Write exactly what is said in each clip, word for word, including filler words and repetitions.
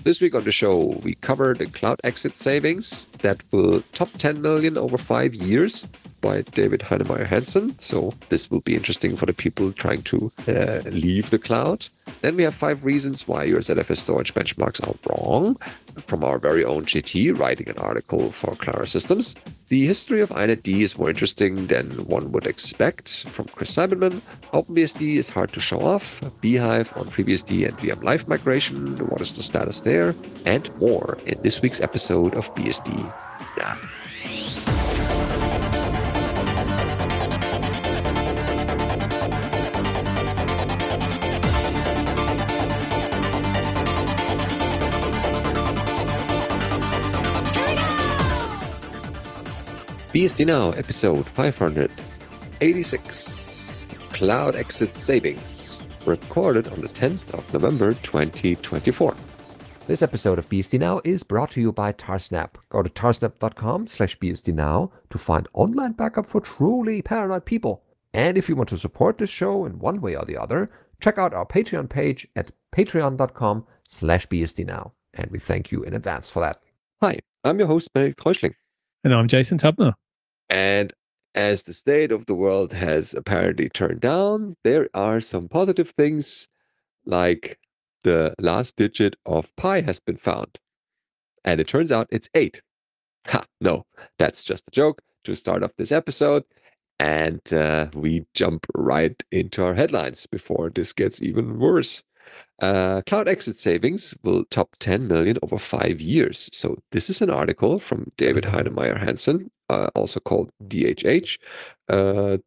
This week on the show, we cover the cloud exit savings that will top ten million over five years by David Heinemeier Hansson. So this will be interesting for the people trying to uh, leave the cloud. Then we have five reasons why your Z F S storage benchmarks are wrong from our very own J T writing an article for Clara Systems. The history of iNetD is more interesting than one would expect from Chris Seibenman. OpenBSD is hard to show off. Beehive on FreeBSD and V M Live migration. What is the status there? And more in this week's episode of B S D Now. B S D Now, episode five hundred eighty-six, Cloud Exit Savings, recorded on the tenth of November twenty twenty-four. This episode of B S D Now is brought to you by Tarsnap. Go to tarsnap.com slash bsdnow to find online backup for truly paranoid people. And if you want to support this show in one way or the other, check out our Patreon page at patreon.com slash bsdnow. And we thank you in advance for that. Hi, I'm your host, Benedikt Reuschling. And I'm Jason Tubner. And as the state of the world has apparently turned down, there are some positive things, like the last digit of pi has been found. And it turns out it's eight. Ha, no, that's just a joke to start off this episode. And uh, we jump right into our headlines before this gets even worse. Uh, cloud exit savings will top ten million over five years. So this is an article from David Heinemeier Hansson, uh, also called D H H. Uh,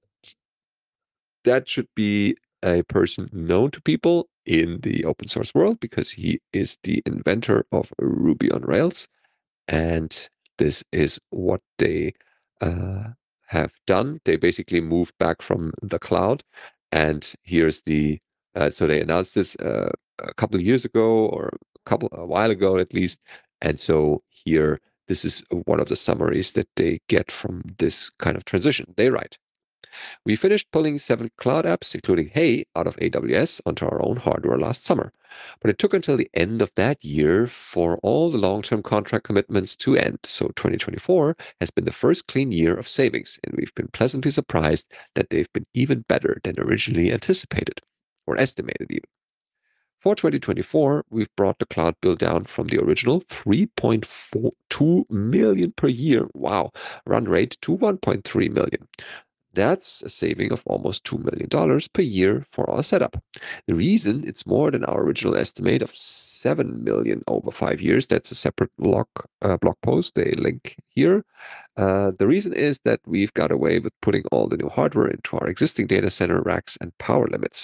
that should be a person known to people in the open source world because he is the inventor of Ruby on Rails. And this is what they uh, have done. They basically moved back from the cloud. And here's the Uh, so they announced this uh, a couple of years ago, or a couple a while ago at least. And so here, this is one of the summaries that they get from this kind of transition. They write, "We finished pulling seven cloud apps, including Hey, out of A W S onto our own hardware last summer. But it took until the end of that year for all the long-term contract commitments to end. So twenty twenty-four has been the first clean year of savings, and we've been pleasantly surprised that they've been even better than originally anticipated. Or estimated even. For twenty twenty-four, we've brought the cloud bill down from the original three point four two million per year, wow, run rate to one point three million. That's a saving of almost two million dollars per year for our setup. The reason it's more than our original estimate of seven million dollars over five years, that's a separate blog, uh, blog post, they link here. Uh, the reason is that we've got away with putting all the new hardware into our existing data center racks and power limits.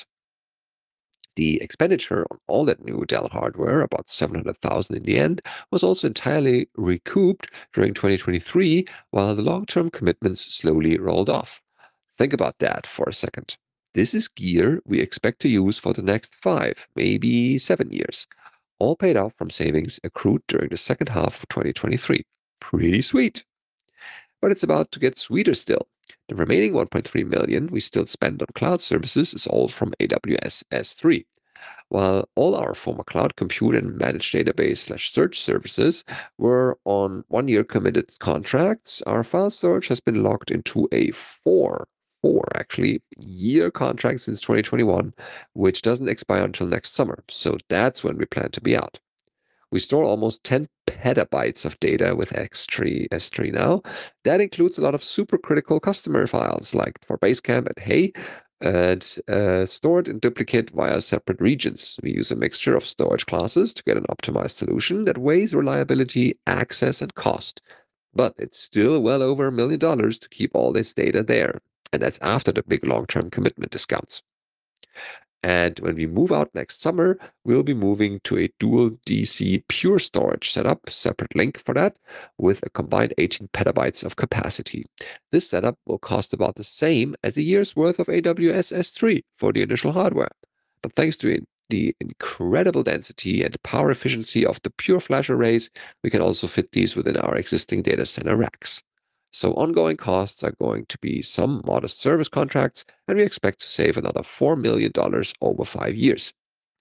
The expenditure on all that new Dell hardware, about seven hundred thousand dollars in the end, was also entirely recouped during twenty twenty-three, while the long-term commitments slowly rolled off. Think about that for a second. This is gear we expect to use for the next five, maybe seven years, all paid out from savings accrued during the second half of twenty twenty-three. Pretty sweet. But it's about to get sweeter still. The remaining one point three million dollars we still spend on cloud services is all from A W S S three. While all our former cloud compute and managed database slash search services were on one-year committed contracts, our file storage has been locked into a four, four actually, year contract since twenty twenty-one, which doesn't expire until next summer. So that's when we plan to be out. We store almost ten petabytes of data with S three, S three now. That includes a lot of supercritical customer files, like for Basecamp and Hey, and uh, stored in duplicate via separate regions. We use a mixture of storage classes to get an optimized solution that weighs reliability, access, and cost. But it's still well over a million dollars to keep all this data there. And that's after the big long-term commitment discounts. And when we move out next summer, we'll be moving to a dual D C pure storage setup, separate link for that, with a combined eighteen petabytes of capacity. This setup will cost about the same as a year's worth of A W S S three for the initial hardware. But thanks to the incredible density and power efficiency of the pure flash arrays, we can also fit these within our existing data center racks. So ongoing costs are going to be some modest service contracts, and we expect to save another four million dollars over five years.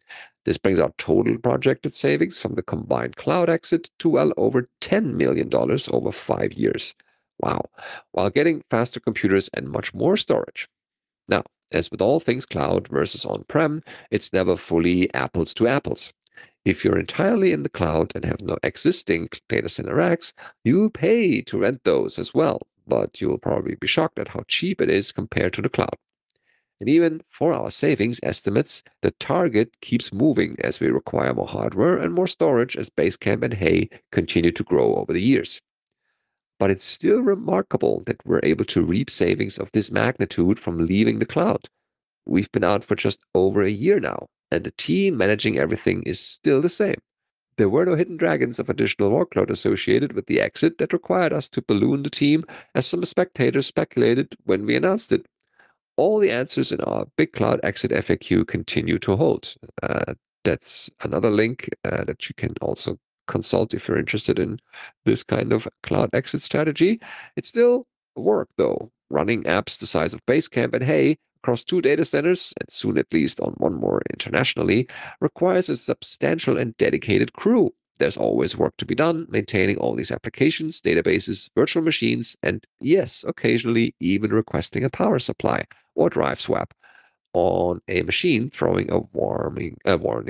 This brings our total projected savings from the combined cloud exit to well over ten million dollars over five years. Wow, while getting faster computers and much more storage. Now, as with all things cloud versus on-prem, it's never fully apples to apples. If you're entirely in the cloud and have no existing data center racks, you'll pay to rent those as well, but you'll probably be shocked at how cheap it is compared to the cloud. And even for our savings estimates, the target keeps moving as we require more hardware and more storage as Basecamp and Hay continue to grow over the years. But it's still remarkable that we're able to reap savings of this magnitude from leaving the cloud. We've been out for just over a year now, and the team managing everything is still the same. There were no hidden dragons of additional workload associated with the exit that required us to balloon the team, as some spectators speculated when we announced it. All the answers in our Big Cloud Exit F A Q continue to hold. Uh, that's another link uh, that you can also consult if you're interested in this kind of cloud exit strategy. It's still work, though. Running apps the size of Basecamp and Hay across two data centers, and soon at least on one more internationally, requires a substantial and dedicated crew. There's always work to be done maintaining all these applications, databases, virtual machines, and yes, occasionally even requesting a power supply or drive swap on a machine throwing a warning a warning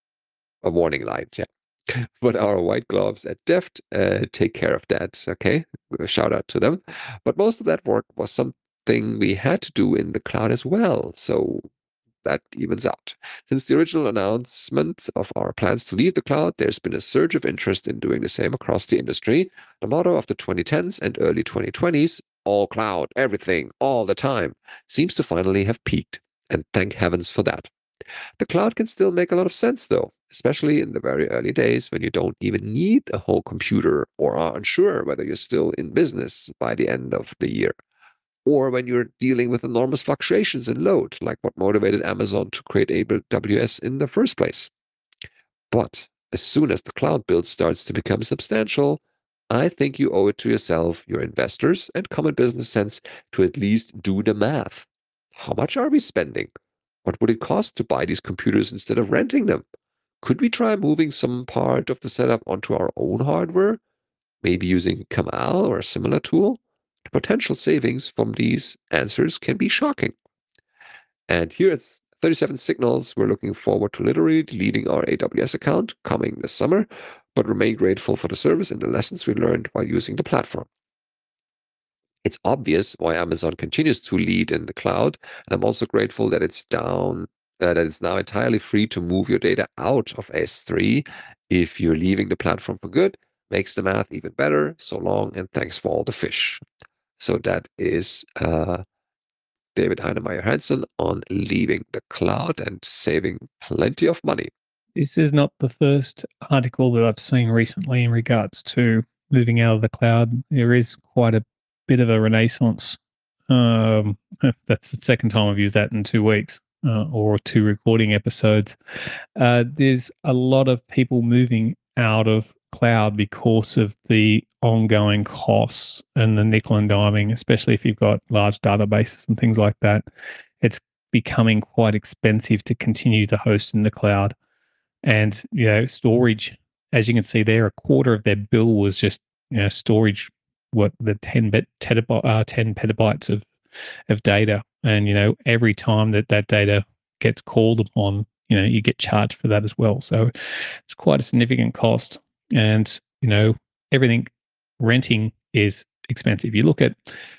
a warning light. Yeah. But our white gloves at Deft uh, take care of that. Okay, shout out to them. But most of that work was something we had to do in the cloud as well. So that evens out. Since the original announcement of our plans to leave the cloud, there's been a surge of interest in doing the same across the industry. The motto of the twenty tens and early twenty twenties, all cloud, everything, all the time, seems to finally have peaked. And thank heavens for that. The cloud can still make a lot of sense, though, especially in the very early days when you don't even need a whole computer or are unsure whether you're still in business by the end of the year, or when you're dealing with enormous fluctuations in load, like what motivated Amazon to create A W S in the first place. But as soon as the cloud build starts to become substantial, I think you owe it to yourself, your investors, and common business sense to at least do the math. How much are we spending? What would it cost to buy these computers instead of renting them? Could we try moving some part of the setup onto our own hardware? Maybe using Kamal or a similar tool? The potential savings from these answers can be shocking. And here at thirty-seven Signals, we're looking forward to literally deleting our A W S account coming this summer, but remain grateful for the service and the lessons we learned while using the platform. It's obvious why Amazon continues to lead in the cloud, and I'm also grateful that it's down, uh, that it's now entirely free to move your data out of S three if you're leaving the platform for good. Makes the math even better. So long, and thanks for all the fish. So that is uh, David Heinemeier Hansen on leaving the cloud and saving plenty of money. This is not the first article that I've seen recently in regards to moving out of the cloud. There is quite a bit of a renaissance. Um, that's the second time I've used that in two weeks uh, or two recording episodes. Uh, there's a lot of people moving out of cloud because of the ongoing costs and the nickel and diming, especially if you've got large databases and things like that. It's becoming quite expensive to continue to host in the cloud. And, you know, storage, as you can see there, a quarter of their bill was just, you know, storage, what the ten bit terabyte, uh, ten petabytes of, of data. And, you know, every time that that data gets called upon, you know, you get charged for that as well. So it's quite a significant cost. And, you know, everything renting is expensive. You look at,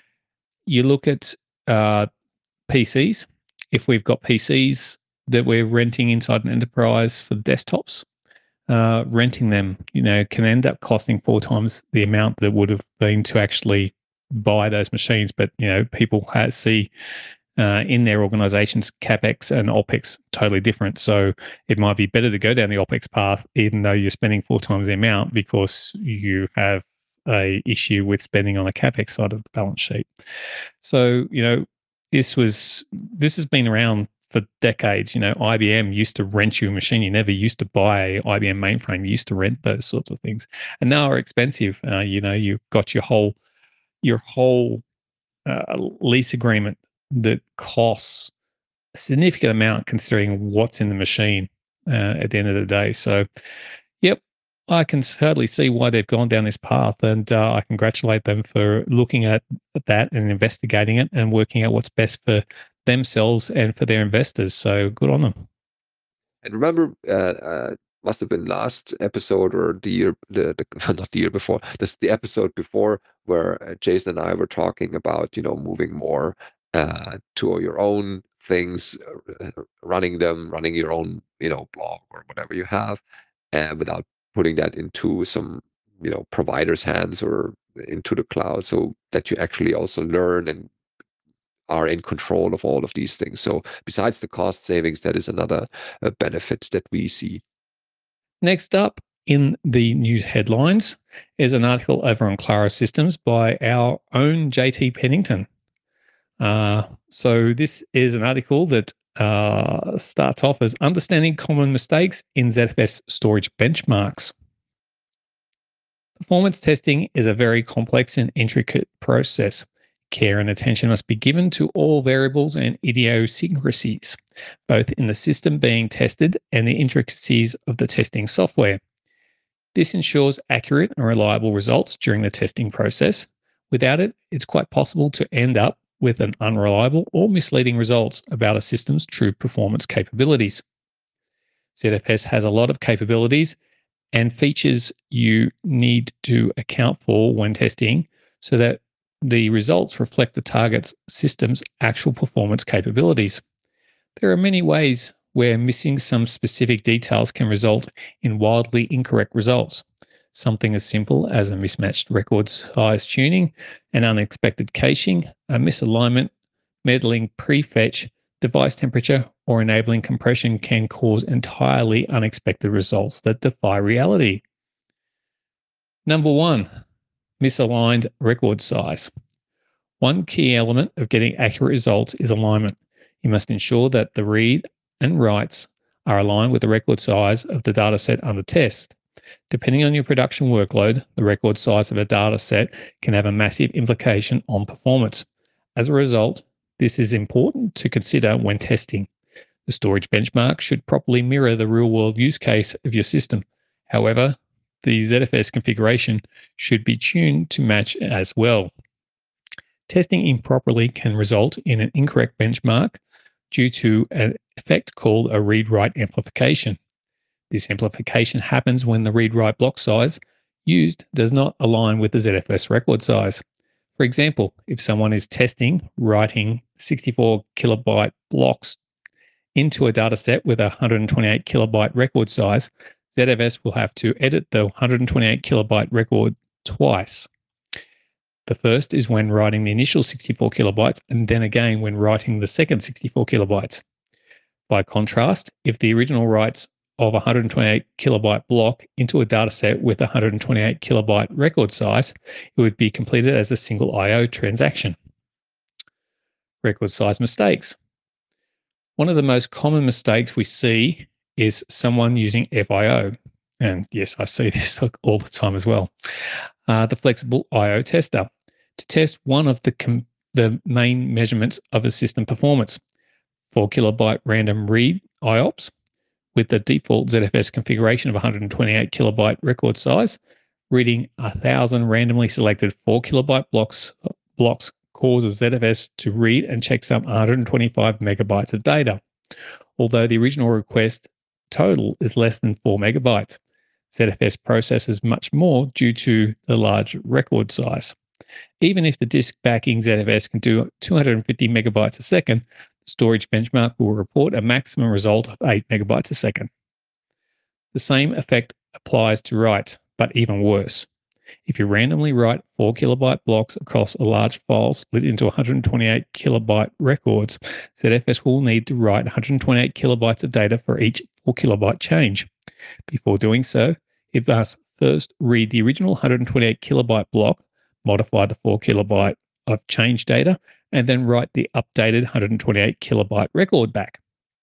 you look at uh, P Cs. If we've got P Cs that we're renting inside an enterprise for the desktops, uh, renting them, you know, can end up costing four times the amount that would have been to actually buy those machines. But, you know, people have, see uh, in their organizations CapEx and OpEx totally different. So it might be better to go down the OpEx path, even though you're spending four times the amount, because you have a issue with spending on the CapEx side of the balance sheet. So, you know, this was this has been around for decades. You know, I B M used to rent you a machine. You never used to buy a I B M mainframe. You used to rent those sorts of things, and now are expensive. Uh, you know, you've got your whole your whole uh, lease agreement that costs a significant amount considering what's in the machine. uh, at the end of the day. So, yep, I can certainly see why they've gone down this path, and uh, I congratulate them for looking at that and investigating it and working out what's best for themselves and for their investors. So, good on them. And remember, uh, uh, must have been last episode or the year, the, the not the year before, this the episode before where uh, Jason and I were talking about, you know, moving more uh, to your own things, uh, running them, running your own, you know, blog or whatever you have, and without putting that into some, you know, provider's hands or into the cloud, so that you actually also learn and are in control of all of these things. So besides the cost savings, that is another uh, benefit that we see. Next up in the news headlines is an article over on Claro Systems by our own J T Pennington. Uh, so this is an article that uh, starts off as understanding common mistakes in Z F S storage benchmarks. Performance testing is a very complex and intricate process. Care and attention must be given to all variables and idiosyncrasies, both in the system being tested and the intricacies of the testing software. This ensures accurate and reliable results during the testing process. Without it, it's quite possible to end up with an unreliable or misleading results about a system's true performance capabilities. Z F S has a lot of capabilities and features you need to account for when testing so that the results reflect the target's system's actual performance capabilities. There are many ways where missing some specific details can result in wildly incorrect results. Something as simple as a mismatched record size tuning, an unexpected caching, a misalignment, meddling prefetch, device temperature, or enabling compression can cause entirely unexpected results that defy reality. Number one, misaligned record size. One key element of getting accurate results is alignment. You must ensure that the read and writes are aligned with the record size of the dataset under test. Depending on your production workload, the record size of a dataset can have a massive implication on performance. As a result, this is important to consider when testing. The storage benchmark should properly mirror the real-world use case of your system. However, the Z F S configuration should be tuned to match as well. Testing improperly can result in an incorrect benchmark due to an effect called a read-write amplification. This amplification happens when the read-write block size used does not align with the Z F S record size. For example, if someone is testing writing sixty-four kilobyte blocks into a dataset with a one hundred twenty-eight kilobyte record size, Z F S will have to edit the one hundred twenty-eight kilobyte record twice. The first is when writing the initial sixty-four kilobytes, and then again when writing the second sixty-four kilobytes. By contrast, if the original writes of a one hundred twenty-eight kilobyte block into a dataset with a one hundred twenty-eight kilobyte record size, it would be completed as a single I O transaction. Record size mistakes. One of the most common mistakes we see is someone using F I O. And yes, I see this all the time as well. Uh, the flexible I O tester to test one of the, com- the main measurements of a system performance. four kilobyte random read I O P S with the default Z F S configuration of one hundred twenty-eight kilobyte record size, reading one thousand randomly selected four kilobyte blocks blocks causes Z F S to read and check some one hundred twenty-five megabytes of data. Although the original request total is less than four megabytes, Z F S processes much more due to the large record size. Even if the disk backing Z F S can do two hundred fifty megabytes a second, the storage benchmark will report a maximum result of eight megabytes a second. The same effect applies to writes, but even worse. If you randomly write four kilobyte blocks across a large file split into one hundred twenty-eight kilobyte records, Z F S will need to write one hundred twenty-eight kilobytes of data for each four kilobyte change. Before doing so, it must first read the original one hundred twenty-eight kilobyte block, modify the four kilobyte of change data, and then write the updated one hundred twenty-eight kilobyte record back.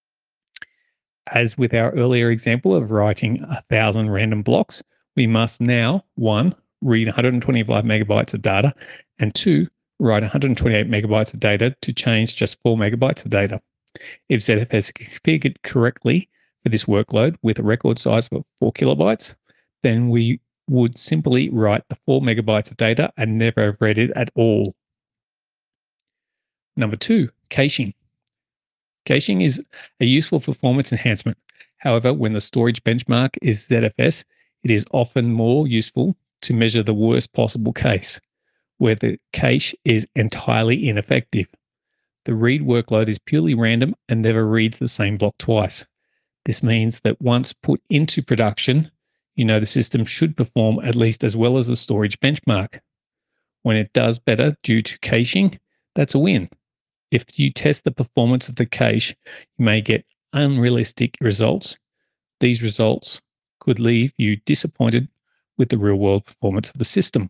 As with our earlier example of writing one thousand random blocks, we must now, one, read one hundred twenty-five megabytes of data, and two, write one hundred twenty-eight megabytes of data to change just four megabytes of data. If Z F S is configured correctly, for this workload with a record size of four kilobytes, then we would simply write the four megabytes of data and never have read it at all. Number two, caching. Caching is a useful performance enhancement. However, when the storage benchmark is Z F S, it is often more useful to measure the worst possible case, where the cache is entirely ineffective. The read workload is purely random and never reads the same block twice. This means that once put into production, you know the system should perform at least as well as the storage benchmark. When it does better due to caching, that's a win. If you test the performance of the cache, you may get unrealistic results. These results could leave you disappointed with the real-world performance of the system.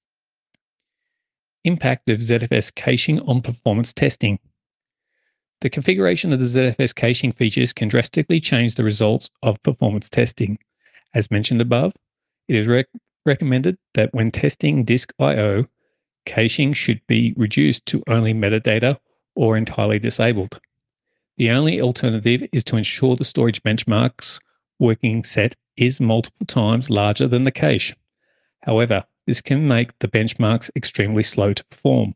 Impact of Z F S caching on performance testing. The configuration of the Z F S caching features can drastically change the results of performance testing. As mentioned above, it is rec- recommended that when testing disk I O, caching should be reduced to only metadata or entirely disabled. The only alternative is to ensure the storage benchmark's working set is multiple times larger than the cache. However, this can make the benchmarks extremely slow to perform.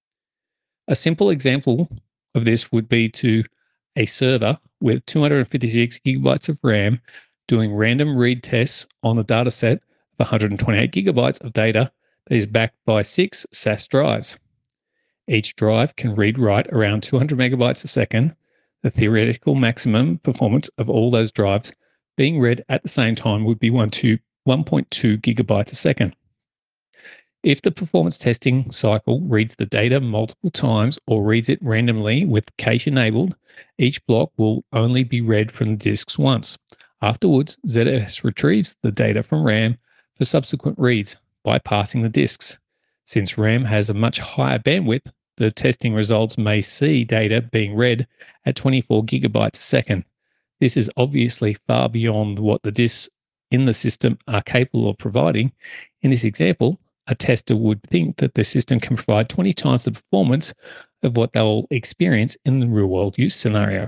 A simple example of this would be to a server with two hundred fifty-six gigabytes of RAM doing random read tests on a dataset of one hundred twenty-eight gigabytes of data that is backed by six S A S drives. Each drive can read-write around two hundred megabytes a second. The theoretical maximum performance of all those drives being read at the same time would be one point two gigabytes a second. If the performance testing cycle reads the data multiple times or reads it randomly with cache enabled, each block will only be read from the disks once. Afterwards, Z F S retrieves the data from RAM for subsequent reads, bypassing the disks. Since RAM has a much higher bandwidth, the testing results may see data being read at twenty-four gigabytes a second. This is obviously far beyond what the disks in the system are capable of providing. In this example, a tester would think that the system can provide twenty times the performance of what they'll experience in the real-world use scenario.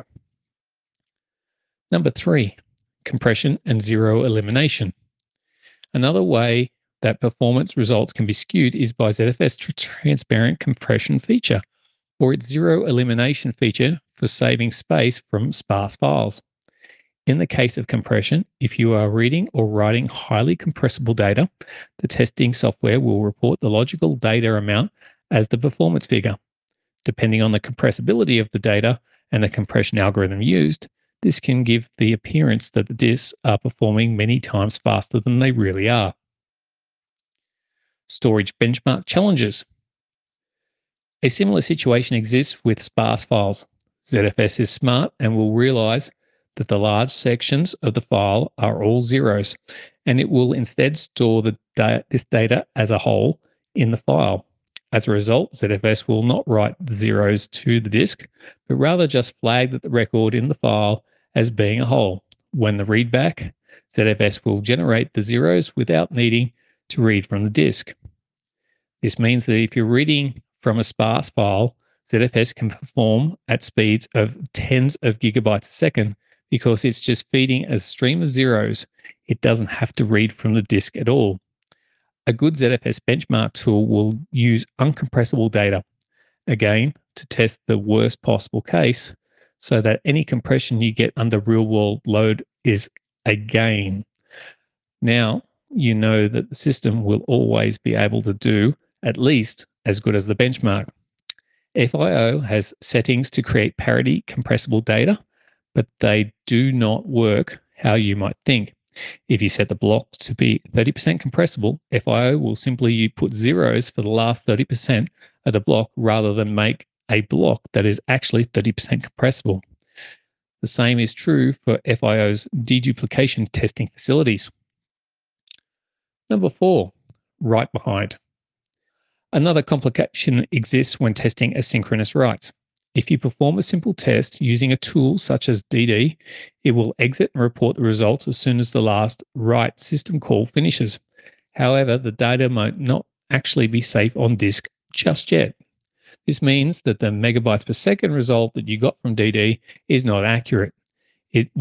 Number three, compression and zero elimination. Another way that performance results can be skewed is by Z F S transparent compression feature, or its zero elimination feature for saving space from sparse files. In the case of compression, if you are reading or writing highly compressible data, the testing software will report the logical data amount as the performance figure. Depending on the compressibility of the data and the compression algorithm used, this can give the appearance that the disks are performing many times faster than they really are. Storage benchmark challenges. A similar situation exists with sparse files. Z F S is smart and will realize that the large sections of the file are all zeros, and it will instead store the da- this data as a whole in the file. As a result, Z F S will not write the zeros to the disk, but rather just flag that the record in the file as being a whole. When the readback, Z F S will generate the zeros without needing to read from the disk. This means that if you're reading from a sparse file, Z F S can perform at speeds of tens of gigabytes a second because it's just feeding a stream of zeros. It doesn't have to read from the disk at all. A good Z F S benchmark tool will use uncompressible data, again, to test the worst possible case so that any compression you get under real-world load is a gain. Now, you know that the system will always be able to do at least as good as the benchmark. F I O has settings to create parity compressible data, but they do not work how you might think. If you set the block to be thirty percent compressible, F I O will simply put zeros for the last thirty percent of the block rather than make a block that is actually thirty percent compressible. The same is true for F I O's deduplication testing facilities. Number four, write behind. Another complication exists when testing asynchronous writes. If you perform a simple test using a tool such as D D, it will exit and report the results as soon as the last write system call finishes. However, the data might not actually be safe on disk just yet. This means that the megabytes per second result that you got from D D is not accurate. It was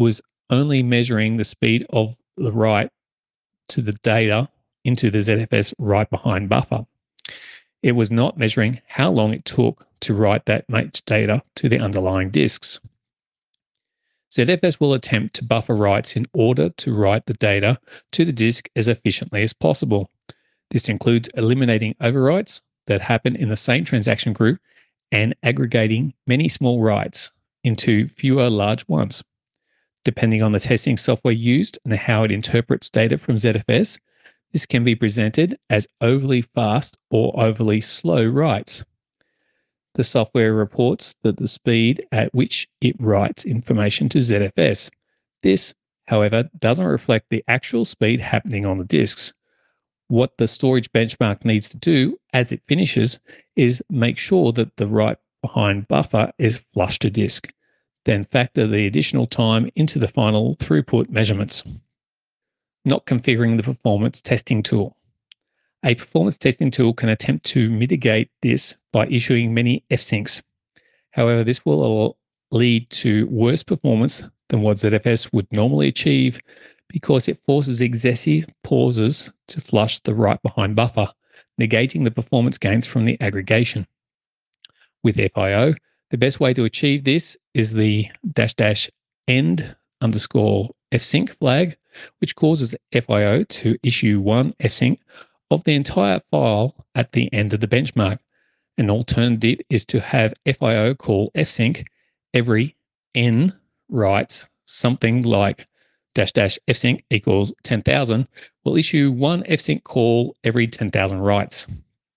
only measuring the speed of the write to the data into the Z F S write behind buffer. It was not measuring how long it took to write that much data to the underlying disks. Z F S will attempt to buffer writes in order to write the data to the disk as efficiently as possible. This includes eliminating overwrites that happen in the same transaction group and aggregating many small writes into fewer large ones. Depending on the testing software used and how it interprets data from Z F S, this can be presented as overly fast or overly slow writes. The software reports that the speed at which it writes information to Z F S. This, however, doesn't reflect the actual speed happening on the disks. What the storage benchmark needs to do as it finishes is make sure that the write behind buffer is flush to disk, then factor the additional time into the final throughput measurements. Not configuring the performance testing tool. A performance testing tool can attempt to mitigate this by issuing many F syncs. However, this will lead to worse performance than what Z F S would normally achieve because it forces excessive pauses to flush the write behind buffer, negating the performance gains from the aggregation. With F I O, the best way to achieve this is the dash dash end underscore fsync flag, which causes F I O to issue one fsync of the entire file at the end of the benchmark. An alternative is to have F I O call fsync every n writes something like dash dash fsync equals ten thousand, will issue one fsync call every ten thousand writes.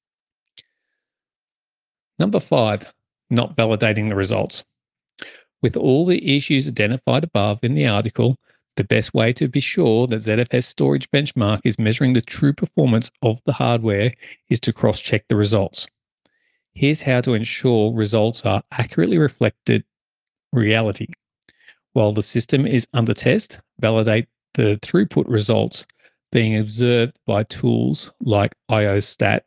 Number five, not validating the results. With all the issues identified above in the article, the best way to be sure that Z F S storage benchmark is measuring the true performance of the hardware is to cross-check the results. Here's how to ensure results are accurately reflected reality. While the system is under test, validate the throughput results being observed by tools like iostat-d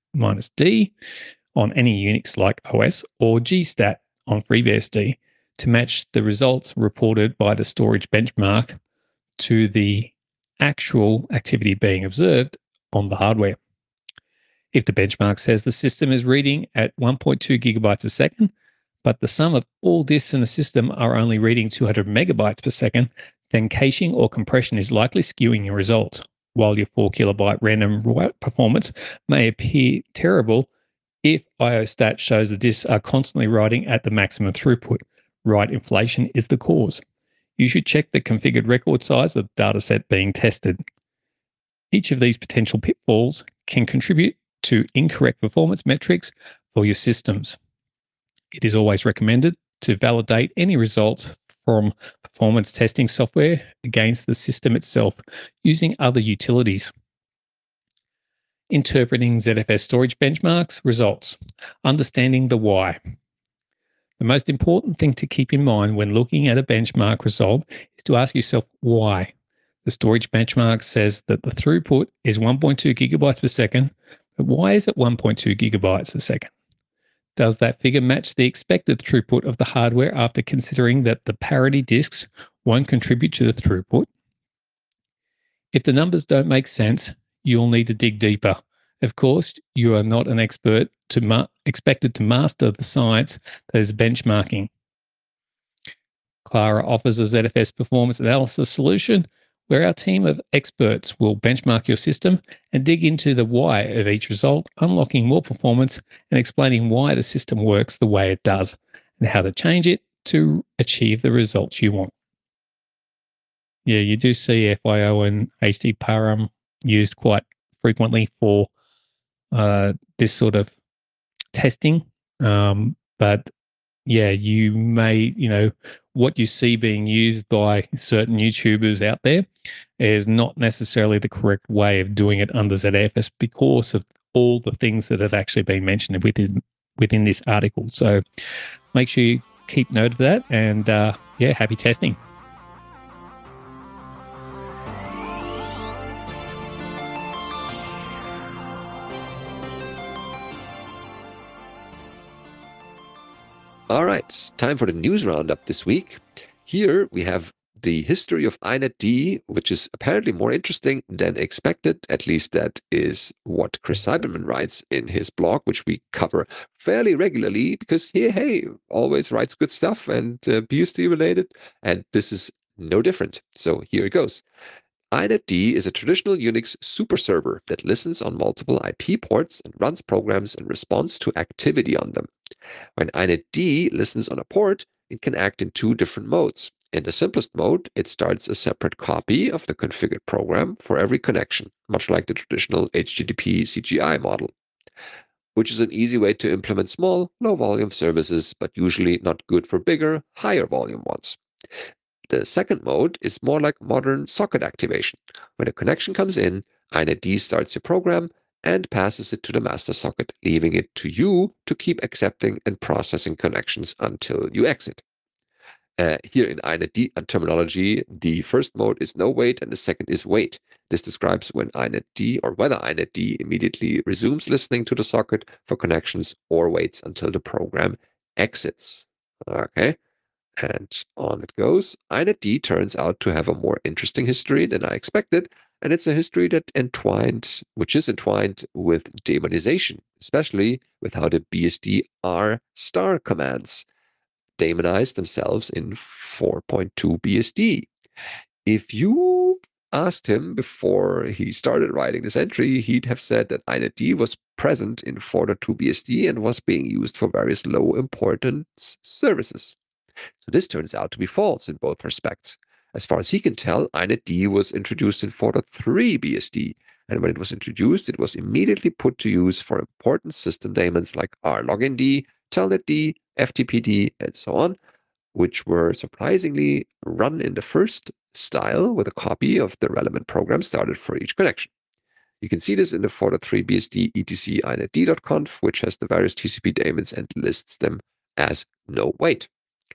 on any Unix like O S or gstat on FreeBSD to match the results reported by the storage benchmark to the actual activity being observed on the hardware. If the benchmark says the system is reading at one point two gigabytes per second, but the sum of all disks in the system are only reading two hundred megabytes per second, then caching or compression is likely skewing your results. While your four kilobyte random write performance may appear terrible, if iostat shows the disks are constantly writing at the maximum throughput, write inflation is the cause. You should check the configured record size of the dataset being tested. Each of these potential pitfalls can contribute to incorrect performance metrics for your systems. It is always recommended to validate any results from performance testing software against the system itself using other utilities. Interpreting Z F S storage benchmarks results. Understanding the why. The most important thing to keep in mind when looking at a benchmark result is to ask yourself why. The storage benchmark says that the throughput is one point two gigabytes per second, but why is it one point two gigabytes a second? Does that figure match the expected throughput of the hardware after considering that the parity disks won't contribute to the throughput? If the numbers don't make sense, you'll need to dig deeper. Of course, you are not an expert to ma- expected to master the science that is benchmarking. Clara offers a Z F S performance analysis solution where our team of experts will benchmark your system and dig into the why of each result, unlocking more performance and explaining why the system works the way it does and how to change it to achieve the results you want. Yeah, you do see F I O and H D param used quite frequently for uh, this sort of testing. Um, but yeah, you may, you know, what you see being used by certain YouTubers out there is not necessarily the correct way of doing it under Z F S because of all the things that have actually been mentioned within within this article. So make sure you keep note of that, and uh, yeah, happy testing. All right, time for the news roundup this week. Here we have the history of inetd, which is apparently more interesting than expected. At least that is what Chris Cyberman writes in his blog, which we cover fairly regularly because he, hey, always writes good stuff and uh, B S D related, and this is no different. So here it goes. inetd is a traditional Unix super server that listens on multiple I P ports and runs programs in response to activity on them. When inetd listens on a port, it can act in two different modes. In the simplest mode, it starts a separate copy of the configured program for every connection, much like the traditional H T T P C G I model, which is an easy way to implement small, low-volume services, but usually not good for bigger, higher-volume ones. The second mode is more like modern socket activation. When a connection comes in, inetd starts your program and passes it to the master socket, leaving it to you to keep accepting and processing connections until you exit. Uh, here in inetd terminology, the first mode is no wait and the second is wait. This describes when inetd or whether inetd immediately resumes listening to the socket for connections or waits until the program exits. Okay. And on it goes. inetd turns out to have a more interesting history than I expected, and it's a history that entwined, which is entwined with daemonization, especially with how the B S D R star commands daemonize themselves in four point two B S D. If you asked him before he started writing this entry, he'd have said that inetd was present in four point two B S D and was being used for various low importance services. So this turns out to be false in both respects. As far as he can tell, inetd was introduced in four point three B S D, and when it was introduced, it was immediately put to use for important system daemons like rlognd, telnetd, ftpd, and so on, which were surprisingly run in the first style with a copy of the relevant program started for each connection. You can see this in the four point three B S D etc inetd.conf, which has the various T C P daemons and lists them as no wait.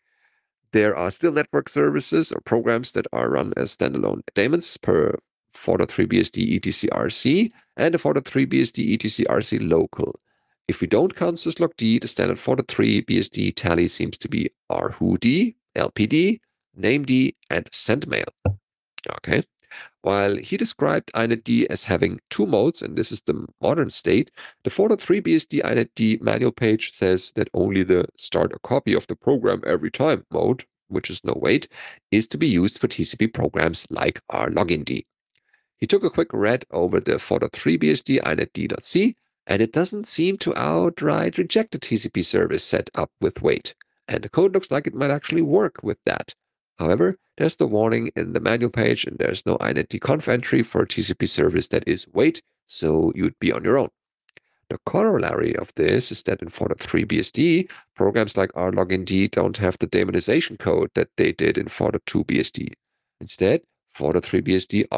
There are still network services or programs that are run as standalone daemons per four point three B S D etc rc and the four point three B S D etc rc local. If we don't count syslogd, the standard four point three B S D tally seems to be rwhod, lpd, named, and sendmail. Okay. While he described inetd as having two modes, and this is the modern state, the four point three B S D inetd manual page says that only the start a copy of the program every time mode, which is no wait, is to be used for T C P programs like rlognd. He took a quick read over the four point three B S D inetd.c, and it doesn't seem to outright reject a T C P service set up with wait, and the code looks like it might actually work with that. However, there's the warning in the manual page, and there's no inetd.conf entry for a T C P service that is wait, so you'd be on your own. The corollary of this is that in four point three B S D, programs like rlognd don't have the daemonization code that they did in four point two B S D. Instead, four point three B S D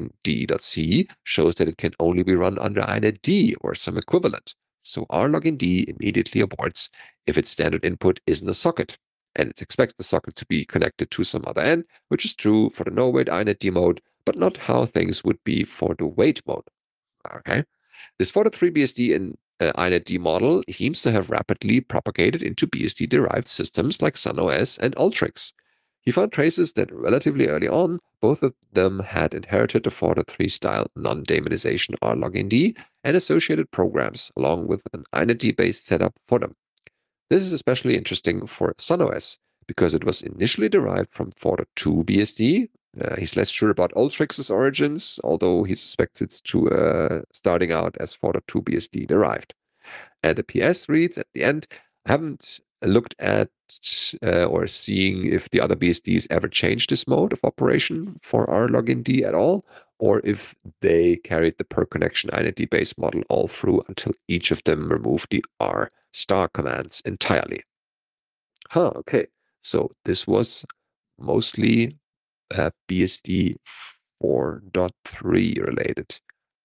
rlognd.c shows that it can only be run under inetd or some equivalent. So rlognd immediately aborts if its standard input isn't a socket, and it expects the socket to be connected to some other end, which is true for the no-wait inetd mode, but not how things would be for the wait mode. Okay. This four point three B S D and uh, inetd model seems to have rapidly propagated into B S D-derived systems like SunOS and Ultrix. He found traces that relatively early on, both of them had inherited the four point three style non-daemonization rlognd and associated programs, along with an inetd-based setup for them. This is especially interesting for SunOS, because it was initially derived from four point two B S D. Uh, he's less sure about Ultrix's origins, although he suspects it's to uh, starting out as four point two B S D derived. And the P S reads at the end, I haven't looked at uh, or seeing if the other B S Ds ever changed this mode of operation for rlognd at all, or if they carried the per connection inetd-based model all through until each of them removed the r star commands entirely. Huh, okay. So this was mostly uh, B S D four point three related.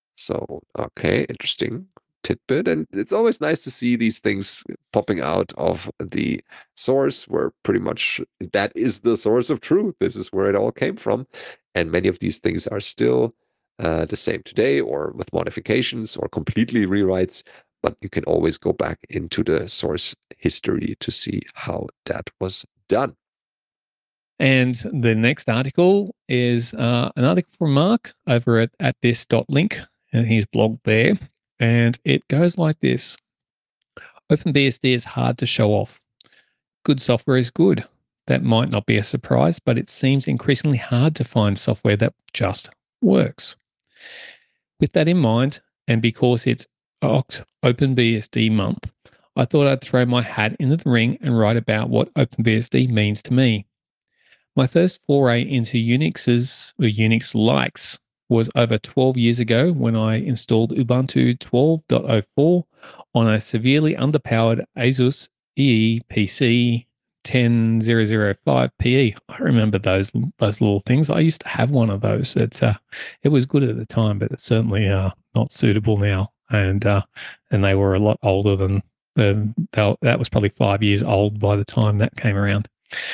So, okay, interesting tidbit. And it's always nice to see these things popping out of the source where pretty much that is the source of truth. This is where it all came from. And many of these things are still uh, the same today, or with modifications or completely rewrites. But you can always go back into the source history to see how that was done. And the next article is uh, an article from Mark over at, at this dot link, and his blog there. And it goes like this. OpenBSD is hard to show off. Good software is good. That might not be a surprise, but it seems increasingly hard to find software that just works. With that in mind, and because it's Oct OpenBSD month, I thought I'd throw my hat into the ring and write about what OpenBSD means to me. My first foray into Unix's or Unix likes was over twelve years ago when I installed Ubuntu twelve point oh four on a severely underpowered Asus E E P C ten thousand five P E. I remember those those little things. I used to have one of those. It's uh, it was good at the time, but it's certainly uh, not suitable now. And uh, and they were a lot older than the, that was probably five years old by the time that came around.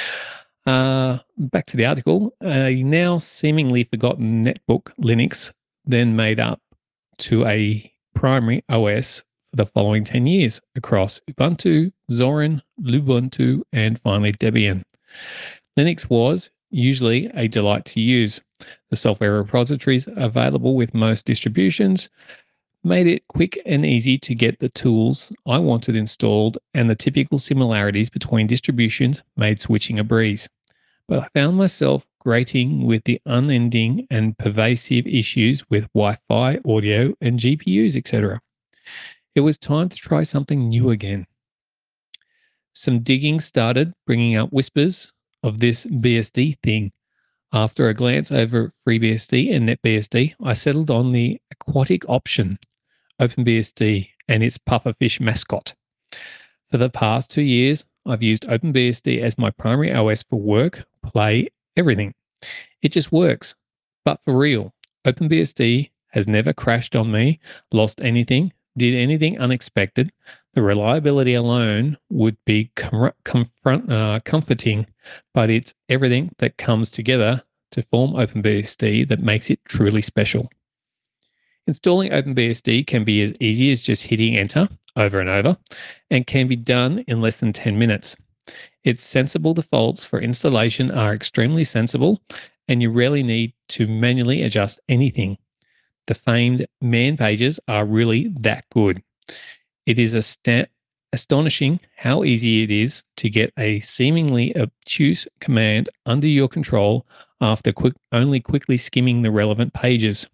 Uh, back to the article. A now seemingly forgotten netbook Linux then made up to a primary O S for the following ten years across Ubuntu, Zorin, Lubuntu, and finally Debian. Linux was usually a delight to use. The software repositories available with most distributions made it quick and easy to get the tools I wanted installed, and the typical similarities between distributions made switching a breeze. But I found myself grating with the unending and pervasive issues with Wi-Fi, audio, and G P Us, et cetera. It was time to try something new again. Some digging started bringing up whispers of this B S D thing. After a glance over FreeBSD and NetBSD, I settled on the aquatic option, OpenBSD, and its pufferfish mascot. For the past two years, I've used OpenBSD as my primary O S for work, play, everything. It just works. But for real, OpenBSD has never crashed on me, lost anything, did anything unexpected. The reliability alone would be com- confront, uh, comforting, but it's everything that comes together to form OpenBSD that makes it truly special. Installing OpenBSD can be as easy as just hitting enter over and over, and can be done in less than ten minutes. Its sensible defaults for installation are extremely sensible, and you rarely need to manually adjust anything. The famed man pages are really that good. It is ast- astonishing how easy it is to get a seemingly obtuse command under your control after quick, only quickly skimming the relevant pages.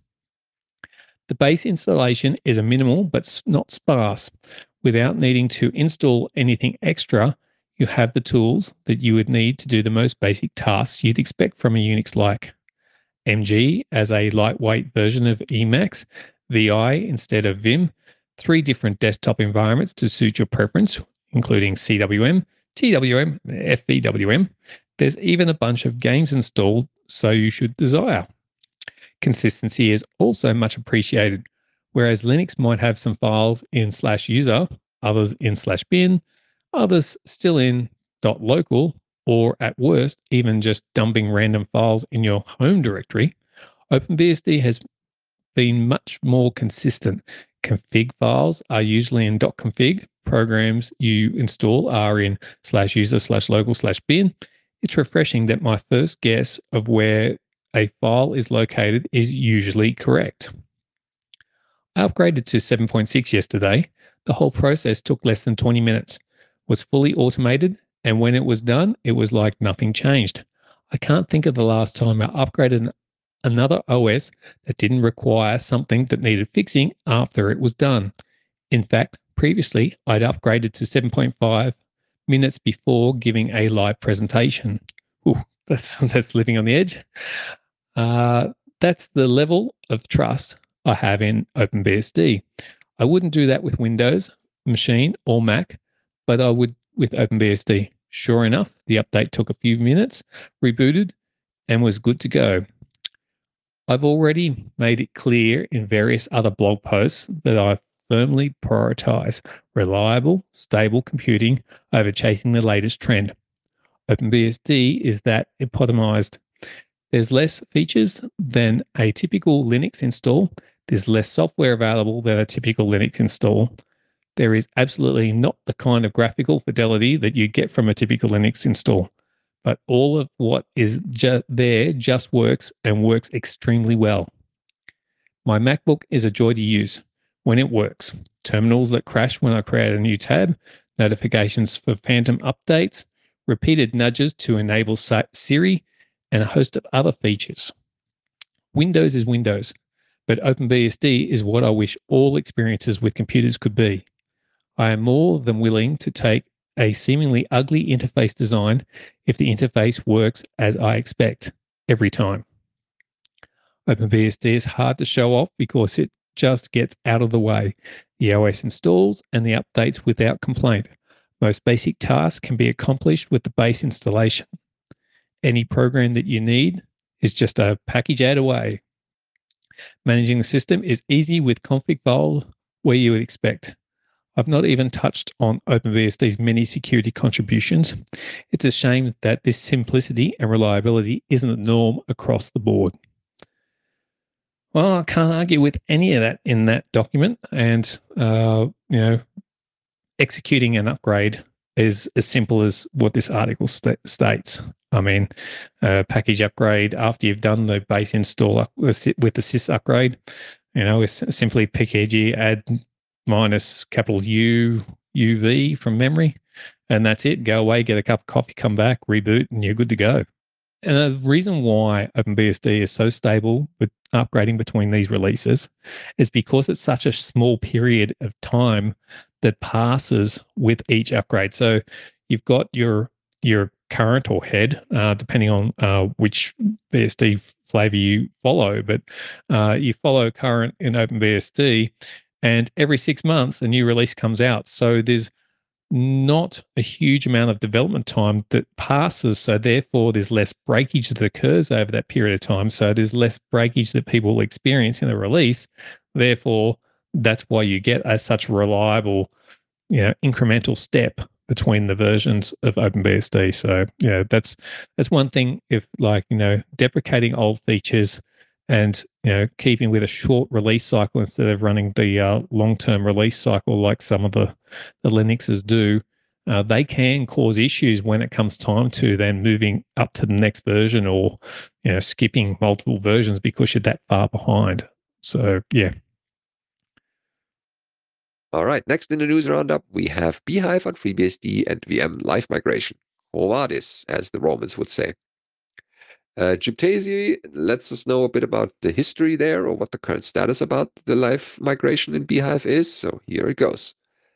The base installation is a minimal but not sparse. Without needing to install anything extra, you have the tools that you would need to do the most basic tasks you'd expect from a Unix like M G as a lightweight version of Emacs, V I instead of Vim, three different desktop environments to suit your preference, including C W M, T W M, and F V W M. There's even a bunch of games installed, so you should desire. Consistency is also much appreciated. Whereas Linux might have some files in slash user, others in slash bin, others still in .local, or at worst, even just dumping random files in your home directory, OpenBSD has been much more consistent. Config files are usually in .config. Programs you install are in slash user slash local slash bin. It's refreshing that my first guess of where a file is located is usually correct. I upgraded to seven point six yesterday. The whole process took less than twenty minutes, was fully automated, and when it was done, it was like nothing changed. I can't think of the last time I upgraded another O S that didn't require something that needed fixing after it was done. In fact, previously, I'd upgraded to seven point five minutes before giving a live presentation. Ooh, that's, that's living on the edge. Uh, that's the level of trust I have in OpenBSD. I wouldn't do that with Windows machine or Mac, but I would with OpenBSD. Sure enough, the update took a few minutes, rebooted, and was good to go. I've already made it clear in various other blog posts that I firmly prioritize reliable, stable computing over chasing the latest trend. OpenBSD is that epitomized. There's less features than a typical Linux install. There's less software available than a typical Linux install. There is absolutely not the kind of graphical fidelity that you get from a typical Linux install. but all of what is ju- there just works and works extremely well. My MacBook is a joy to use when it works. Terminals that crash when I create a new tab, notifications for phantom updates, repeated nudges to enable Siri, and a host of other features. Windows is Windows, but OpenBSD is what I wish all experiences with computers could be. I am more than willing to take a seemingly ugly interface design if the interface works as I expect every time. OpenBSD is hard to show off because it just gets out of the way. The O S installs and the updates without complaint. Most basic tasks can be accomplished with the base installation. Any program that you need is just a package add away. Managing the system is easy with config files where you would expect. I've not even touched on OpenBSD's many security contributions. It's a shame that this simplicity and reliability isn't the norm across the board. Well, I can't argue with any of that in that document. And, uh, you know, executing an upgrade is as simple as what this article st- states. I mean, uh, package upgrade after you've done the base install up with the sys upgrade, you know, it's simply pick edgy, add minus capital U, U V from memory, and that's it. Go away, get a cup of coffee, come back, reboot, and you're good to go. And the reason why OpenBSD is so stable with upgrading between these releases is because it's such a small period of time that passes with each upgrade. So you've got your your current or head, uh, depending on uh, which B S D flavor you follow, but uh, you follow current in OpenBSD, and every six months a new release comes out. So there's not a huge amount of development time that passes. So therefore, there's less breakage that occurs over that period of time. So there's less breakage that people experience in a release. Therefore, that's why you get a such reliable, you know, incremental step between the versions of OpenBSD. So yeah, that's that's one thing. If like you know, deprecating old features and you know keeping with a short release cycle instead of running the uh, long-term release cycle like some of the the Linuxes do, uh, they can cause issues when it comes time to then moving up to the next version or you know skipping multiple versions because you're that far behind. So yeah. All right, next in the news roundup, we have bhyve on FreeBSD and V M live migration. Quo vadis, as the Romans would say. Uh, Gyptasy lets us know a bit about the history there or what the current status about the live migration in bhyve is. So here it goes.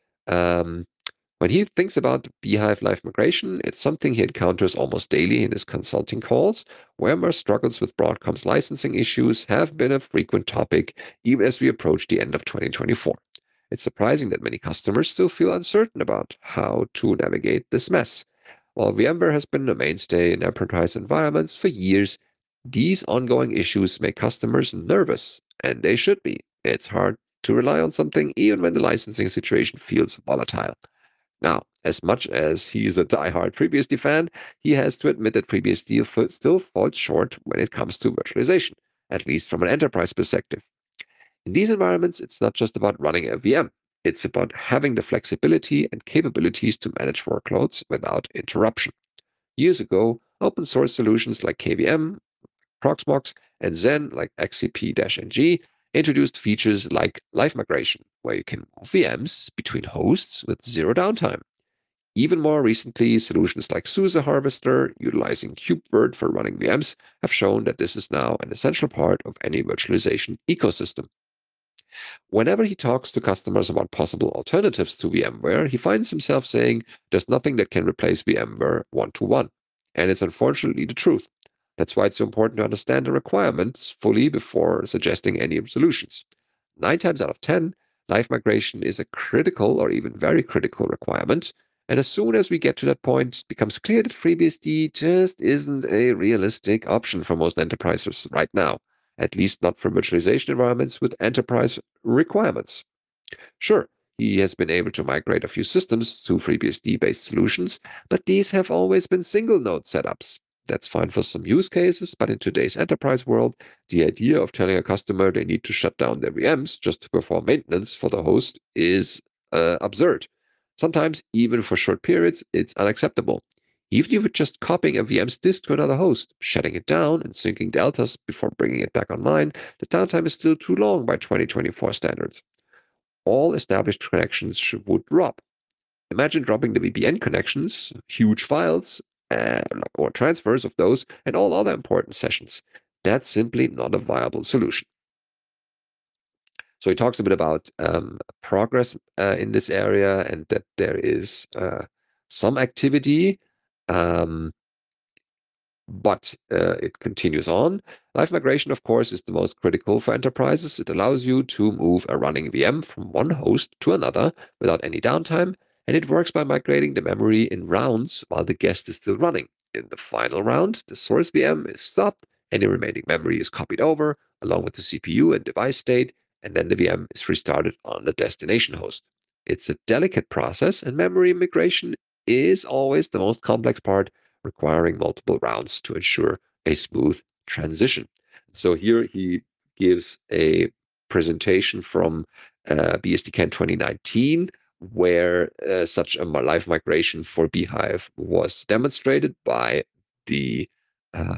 Um, when he thinks about bhyve live migration, it's something he encounters almost daily in his consulting calls. VMware struggles with Broadcom's licensing issues have been a frequent topic even as we approach the end of twenty twenty-four. It's surprising that many customers still feel uncertain about how to navigate this mess. While VMware has been a mainstay in enterprise environments for years, these ongoing issues make customers nervous, and they should be. It's hard to rely on something even when the licensing situation feels volatile. Now, as much as he is a diehard FreeBSD fan, he has to admit that FreeBSD still falls short when it comes to virtualization, at least from an enterprise perspective. In these environments, it's not just about running a V M. It's about having the flexibility and capabilities to manage workloads without interruption. Years ago, open source solutions like K V M, Proxmox, and Xen like X C P-N G introduced features like live migration, where you can move V Ms between hosts with zero downtime. Even more recently, solutions like SUSE Harvester, utilizing KubeVirt for running V Ms, have shown that this is now an essential part of any virtualization ecosystem. Whenever he talks to customers about possible alternatives to VMware, he finds himself saying there's nothing that can replace VMware one-to-one. And it's unfortunately the truth. That's why it's so important to understand the requirements fully before suggesting any solutions. Nine times out of ten, live migration is a critical or even very critical requirement. And as soon as we get to that point, it becomes clear that FreeBSD just isn't a realistic option for most enterprises right now. At least not for virtualization environments with enterprise requirements. Sure, he has been able to migrate a few systems to FreeBSD-based solutions, but these have always been single-node setups. That's fine for some use cases, but in today's enterprise world, the idea of telling a customer they need to shut down their V Ms just to perform maintenance for the host is uh, absurd. Sometimes, even for short periods, it's unacceptable. Even if you're just copying a V M's disk to another host, shutting it down and syncing deltas before bringing it back online, the downtime is still too long by twenty twenty-four standards. All established connections should, would drop. Imagine dropping the V P N connections, huge files, uh, or transfers of those, and all other important sessions. That's simply not a viable solution. So he talks a bit about um, progress uh, in this area and that there is uh, some activity, um, but uh, it continues on. Live migration, of course, is the most critical for enterprises. It allows you to move a running V M from one host to another without any downtime, and it works by migrating the memory in rounds while the guest is still running. In the final round, the source V M is stopped, any remaining memory is copied over, along with the C P U and device state, and then the V M is restarted on the destination host. It's a delicate process, and memory migration is always the most complex part, requiring multiple rounds to ensure a smooth transition. So here he gives a presentation from uh, BSDCan twenty nineteen, where uh, such a live migration for bhyve was demonstrated by the uh,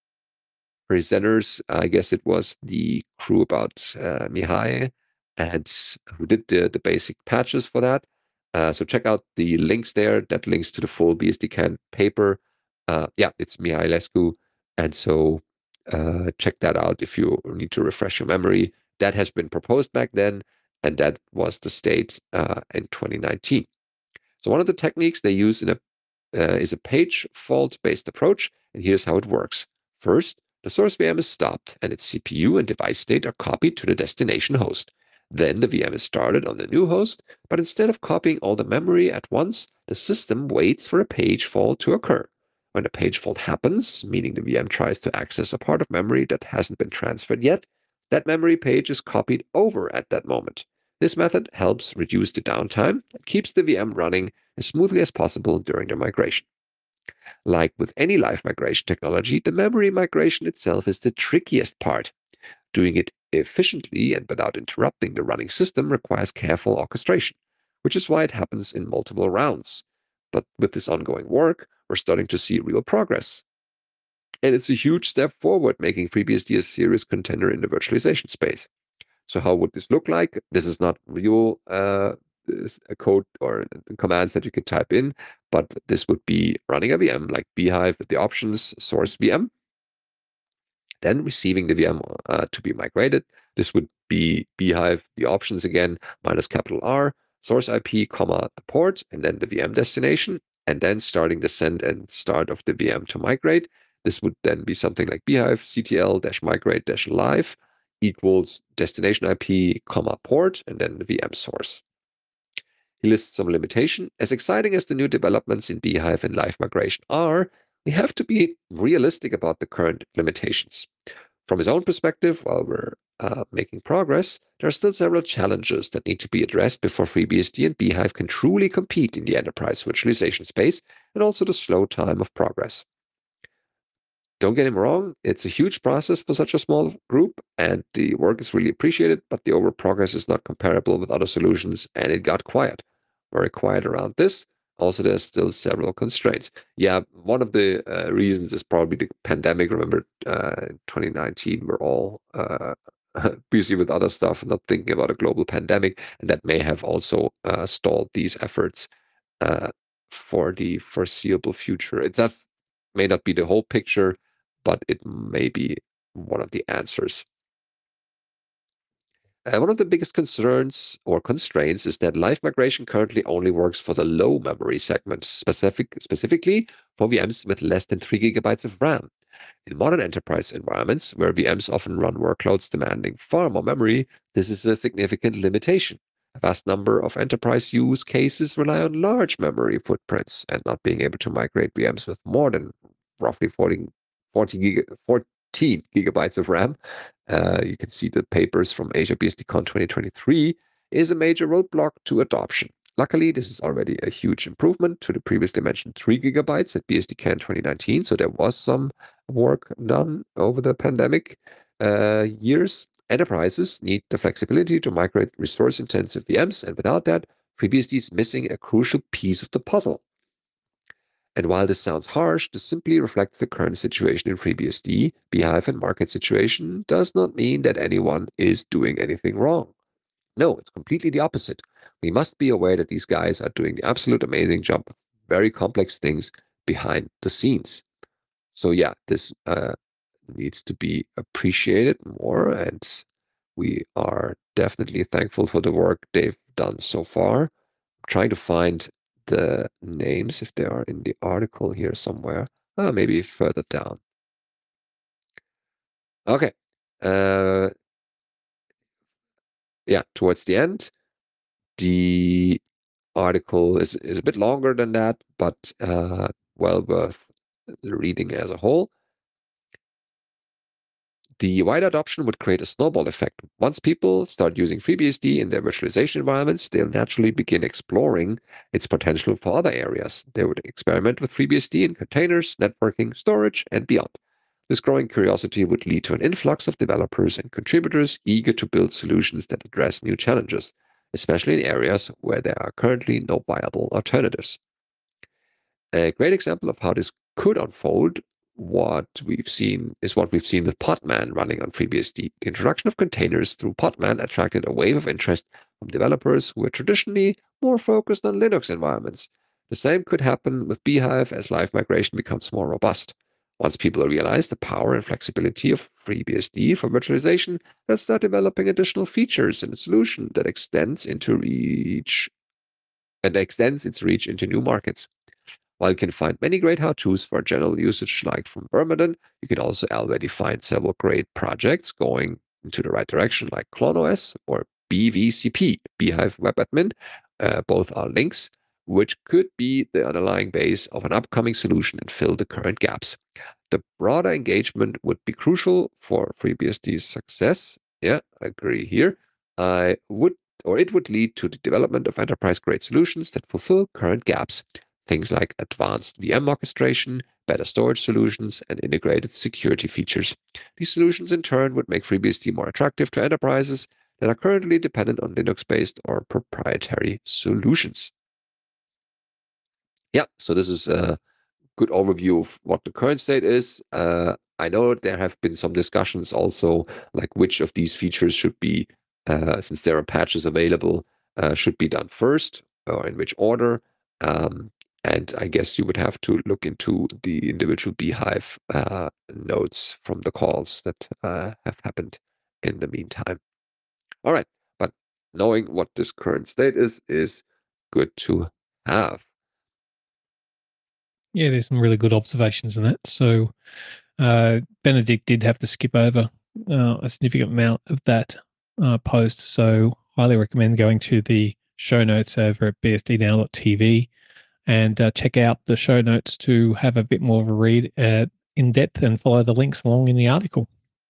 presenters. I guess it was the crew about uh, Mihai, and who did the, the basic patches for that. Uh, so check out the links there. That links to the full BSDCan paper. Uh, yeah, it's Mihailescu. And so uh, check that out if you need to refresh your memory. That has been proposed back then, and that was the state uh, in twenty nineteen. So one of the techniques they use in a uh, is a page fault-based approach, and here's how it works. First, the source V M is stopped, and its C P U and device state are copied to the destination host. Then the V M is started on the new host, but instead of copying all the memory at once, the system waits for a page fault to occur. When a page fault happens, meaning the V M tries to access a part of memory that hasn't been transferred yet, that memory page is copied over at that moment. This method helps reduce the downtime and keeps the V M running as smoothly as possible during the migration. Like with any live migration technology, the memory migration itself is the trickiest part. Doing it efficiently and without interrupting the running system requires careful orchestration, which is why it happens in multiple rounds. But with this ongoing work, we're starting to see real progress. And it's a huge step forward, making FreeBSD a serious contender in the virtualization space. So how would this look like? This is not real uh, a code or commands that you could type in, but this would be running a V M like bhyve with the options source V M, then receiving the V M uh, to be migrated. This would be bhyve, the options again, minus capital R, source I P, comma, the port, and then the V M destination, and then starting the send and start of the V M to migrate. This would then be something like bhyve ctl-migrate-live equals destination I P, comma, port, and then the V M source. He lists some limitation. As exciting as the new developments in bhyve and live migration are, we have to be realistic about the current limitations. From his own perspective, while we're uh, making progress, there are still several challenges that need to be addressed before FreeBSD and bhyve can truly compete in the enterprise virtualization space, and also the slow time of progress. Don't get him wrong, it's a huge process for such a small group, and the work is really appreciated, but the overall progress is not comparable with other solutions, and it got quiet. Very quiet around this. Also, there's still several constraints. Yeah, one of the uh, reasons is probably the pandemic. Remember, uh, in twenty nineteen, we're all uh, busy with other stuff, not thinking about a global pandemic, and that may have also uh, stalled these efforts uh, for the foreseeable future. It that's may not be the whole picture, but it may be one of the answers. Uh, one of the biggest concerns or constraints is that live migration currently only works for the low memory segment, specific, specifically for V Ms with less than three gigabytes of RAM. In modern enterprise environments, where V Ms often run workloads demanding far more memory, this is a significant limitation. A vast number of enterprise use cases rely on large memory footprints, and not being able to migrate V Ms with more than roughly forty, forty giga, fourteen gigabytes of RAM, uh, you can see the papers from Asia BSDCon twenty twenty-three, is a major roadblock to adoption. Luckily, this is already a huge improvement to the previously mentioned three gigabytes at BSDCan twenty nineteen, so there was some work done over the pandemic uh, years. Enterprises need the flexibility to migrate resource-intensive V Ms, and without that, FreeBSD is missing a crucial piece of the puzzle. And while this sounds harsh, this simply reflects the current situation in FreeBSD, Beehive, and market situation does not mean that anyone is doing anything wrong. No, it's completely the opposite. We must be aware that these guys are doing the absolute amazing job, very complex things behind the scenes. So yeah, this uh, needs to be appreciated more, and we are definitely thankful for the work they've done so far. I'm trying to find the names if they are in the article here somewhere. Uh, maybe further down. Okay. Uh, yeah, towards the end, the article is, is a bit longer than that, but uh, well worth reading as a whole. The wide adoption would create a snowball effect. Once people start using FreeBSD in their virtualization environments, they'll naturally begin exploring its potential for other areas. They would experiment with FreeBSD in containers, networking, storage, and beyond. This growing curiosity would lead to an influx of developers and contributors eager to build solutions that address new challenges, especially in areas where there are currently no viable alternatives. A great example of how this could unfold what we've seen is what we've seen with Podman running on FreeBSD. The introduction of containers through Podman attracted a wave of interest from developers who were traditionally more focused on Linux environments. The same could happen with Beehive as live migration becomes more robust. Once people realize the power and flexibility of FreeBSD for virtualization, they'll start developing additional features in a solution that extends into reach and extends its reach into new markets. While you can find many great how-tos for general usage like from Vermidon, you can also already find several great projects going into the right direction like CloneOS or B V C P, Beehive Web Admin. Uh, both are links, which could be the underlying base of an upcoming solution and fill the current gaps. The broader engagement would be crucial for FreeBSD's success. Yeah, I agree here. I would, or it would lead to the development of enterprise-grade solutions that fulfill current gaps. Things like advanced V M orchestration, better storage solutions, and integrated security features. These solutions, in turn, would make FreeBSD more attractive to enterprises that are currently dependent on Linux-based or proprietary solutions. Yeah, so this is a good overview of what the current state is. Uh, I know there have been some discussions also, like which of these features should be, uh, since there are patches available, uh, should be done first, or in which order. Um, And I guess you would have to look into the individual Beehive uh, notes from the calls that uh, have happened in the meantime. All right, but knowing what this current state is, is good to have. Yeah, there's some really good observations in that. So uh, Benedict did have to skip over uh, a significant amount of that uh, post. So highly recommend going to the show notes over at b s d now dot t v and uh, check out the show notes to have a bit more of a read uh, in depth and follow the links along in the article.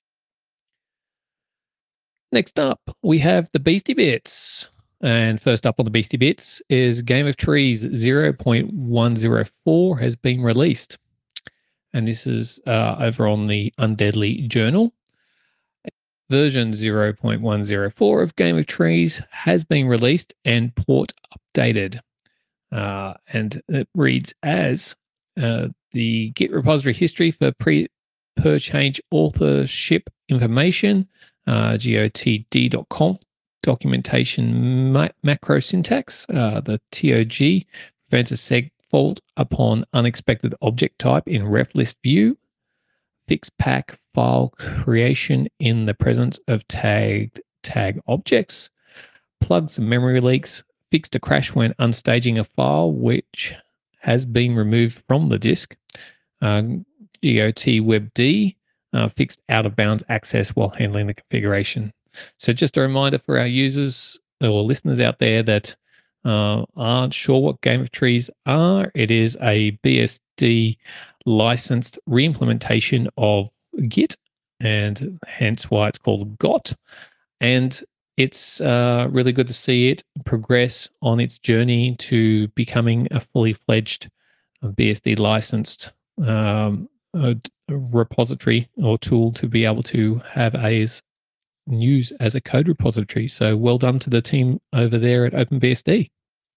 Next up, we have the Beastie Bits. And first up on the Beastie Bits is Game of Trees zero point one zero four has been released. And this is uh, over on the Undeadly Journal. Version zero point one zero four of Game of Trees has been released and port updated. Uh, and it reads as uh, the Git repository history for pre per change authorship information, uh, gotd dot conf, documentation ma- macro syntax, uh, the T O G prevents a seg fault upon unexpected object type in reflist view, fix pack file creation in the presence of tagged tag objects, plugs some memory leaks, fixed a crash when unstaging a file which has been removed from the disk. Uh, GOT-WebD uh, fixed out-of-bounds access while handling the configuration. So just a reminder for our users or listeners out there that uh, aren't sure what Game of Trees are, it is a B S D licensed reimplementation of Git, and hence why it's called G O T. And it's uh, really good to see it progress on its journey to becoming a fully fledged B S D licensed um, a repository or tool to be able to have as use as a code repository. So well done to the team over there at OpenBSD.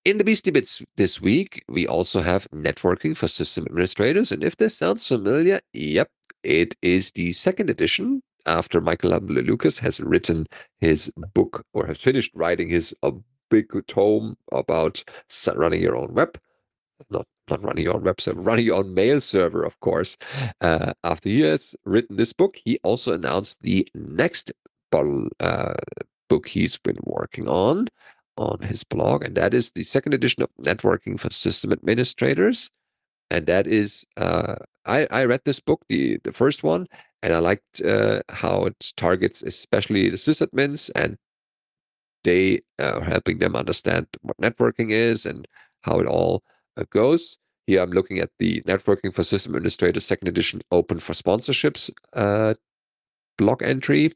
In the Beastie Bits this week, we also have networking for system administrators. And if this sounds familiar, yep, it is the second edition after Michael W. Lucas has written his book or has finished writing his uh, big tome about running your own web. Not not running your own web server, running your own mail server, of course. Uh, after he has written this book, he also announced the next bottle, uh, book he's been working on on his blog, and that is the second edition of Networking for System Administrators. And that is, uh, I, I read this book, the, the first one, and I liked uh, how it targets especially the sysadmins, and they uh, are helping them understand what networking is and how it all uh, goes. Here I'm looking at the Networking for System Administrators second edition open for sponsorships uh, blog entry.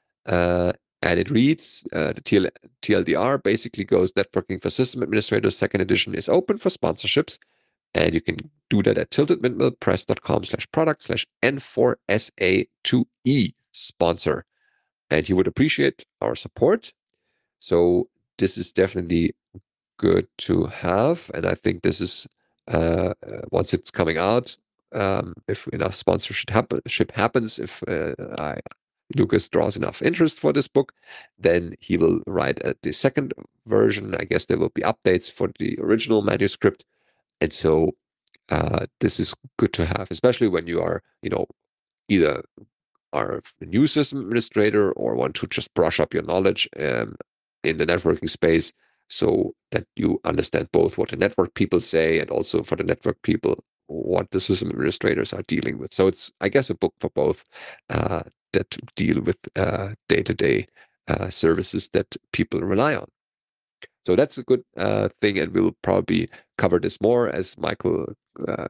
Uh, and it reads, uh, the T L D R basically goes, Networking for System Administrators second edition is open for sponsorships. And you can do that at tilted-windmill-press.com slash product slash N four S A two E sponsor. And he would appreciate our support. So this is definitely good to have. And I think this is, uh, once it's coming out, um, if enough sponsorship happen, happens, if uh, I, Lucas draws enough interest for this book, then he will write uh, the second version. I guess there will be updates for the original manuscript. And so uh, this is good to have, especially when you are, you know, either are a new system administrator or want to just brush up your knowledge um, in the networking space, so that you understand both what the network people say and also for the network people what the system administrators are dealing with. So it's, I guess, a book for both uh, that deal with uh, day-to-day uh, services that people rely on. So that's a good uh, thing, and we'll probably cover this more as Michael uh,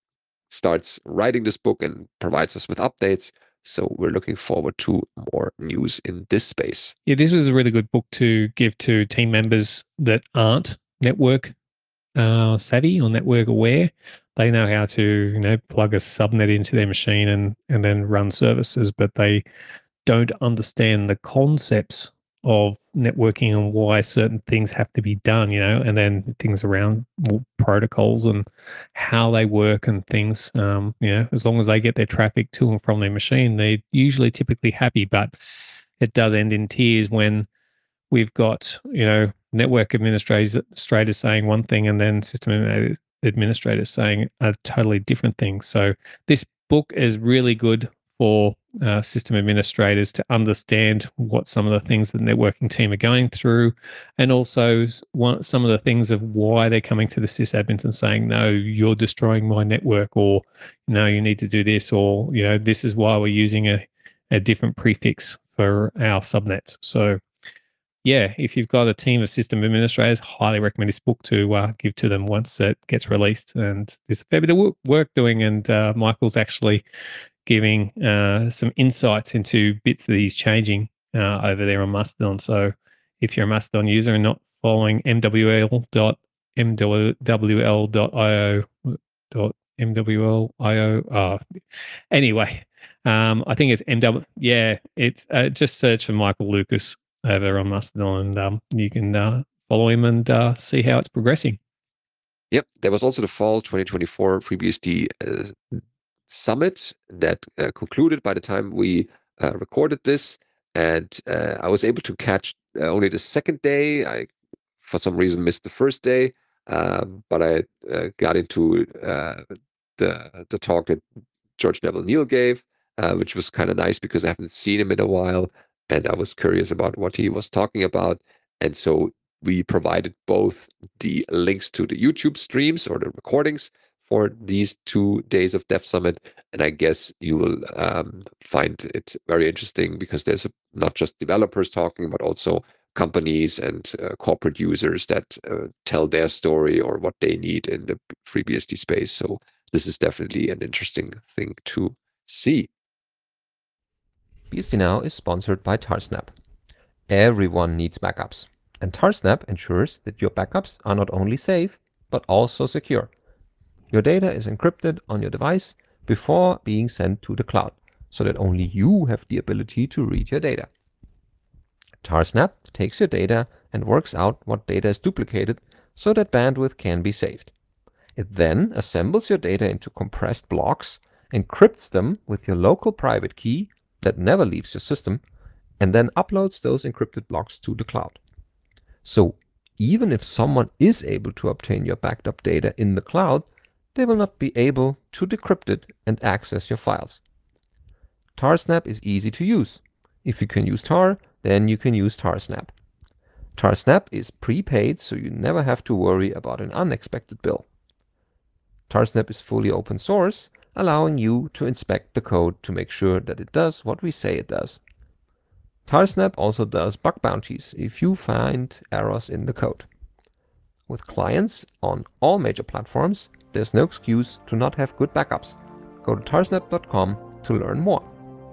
starts writing this book and provides us with updates. So we're looking forward to more news in this space. Yeah, this was a really good book to give to team members that aren't network uh, savvy or network aware. They know how to, you know, plug a subnet into their machine and and then run services, but they don't understand the concepts of networking and why certain things have to be done, you know, and then things around protocols and how they work and things. Um, you know, as long as they get their traffic to and from their machine, they're usually typically happy, but it does end in tears when we've got, you know, network administrators administrators saying one thing and then system administrators saying a totally different thing. So this book is really good for uh, system administrators to understand what some of the things that the networking team are going through, and also one, some of the things of why they're coming to the sysadmins and saying, no, you're destroying my network, or no, you need to do this, or, you know, this is why we're using a, a different prefix for our subnets. So yeah, if you've got a team of system administrators, highly recommend this book to uh, give to them once it gets released. And there's a fair bit of work doing, and uh, Michael's actually giving uh, some insights into bits that he's changing uh, over there on Mastodon. So if you're a Mastodon user and not following M W L dot M W L dot I O dot M W L I O, uh, anyway, um, I think it's M W. Yeah, it's uh, just search for Michael Lucas over on Mastodon, and um, you can uh, follow him and uh, see how it's progressing. Yep, there was also the fall twenty twenty-four FreeBSD uh, summit that uh, concluded by the time we uh, recorded this, and uh, I was able to catch uh, only the second day. I, for some reason, missed the first day, um, but I uh, got into uh, the the talk that George Neville Neal gave, uh, which was kind of nice because I haven't seen him in a while, and I was curious about what he was talking about. And so we provided both the links to the YouTube streams or the recordings for these two days of Dev Summit. And I guess you will um, find it very interesting because there's a, not just developers talking, but also companies and uh, corporate users that uh, tell their story or what they need in the FreeBSD space. So this is definitely an interesting thing to see. BSD Now is sponsored by Tarsnap. Everyone needs backups, and Tarsnap ensures that your backups are not only safe, but also secure. Your data is encrypted on your device before being sent to the cloud, so that only you have the ability to read your data. Tarsnap takes your data and works out what data is duplicated so that bandwidth can be saved. It then assembles your data into compressed blocks, encrypts them with your local private key that never leaves your system, and then uploads those encrypted blocks to the cloud. So even if someone is able to obtain your backed up data in the cloud, they will not be able to decrypt it and access your files. Tarsnap is easy to use. If you can use Tar, then you can use Tarsnap. Tarsnap is prepaid, so you never have to worry about an unexpected bill. Tarsnap is fully open source, allowing you to inspect the code to make sure that it does what we say it does. Tarsnap also does bug bounties if you find errors in the code. With clients on all major platforms, there's no excuse to not have good backups. Go to tarsnap dot com to learn more.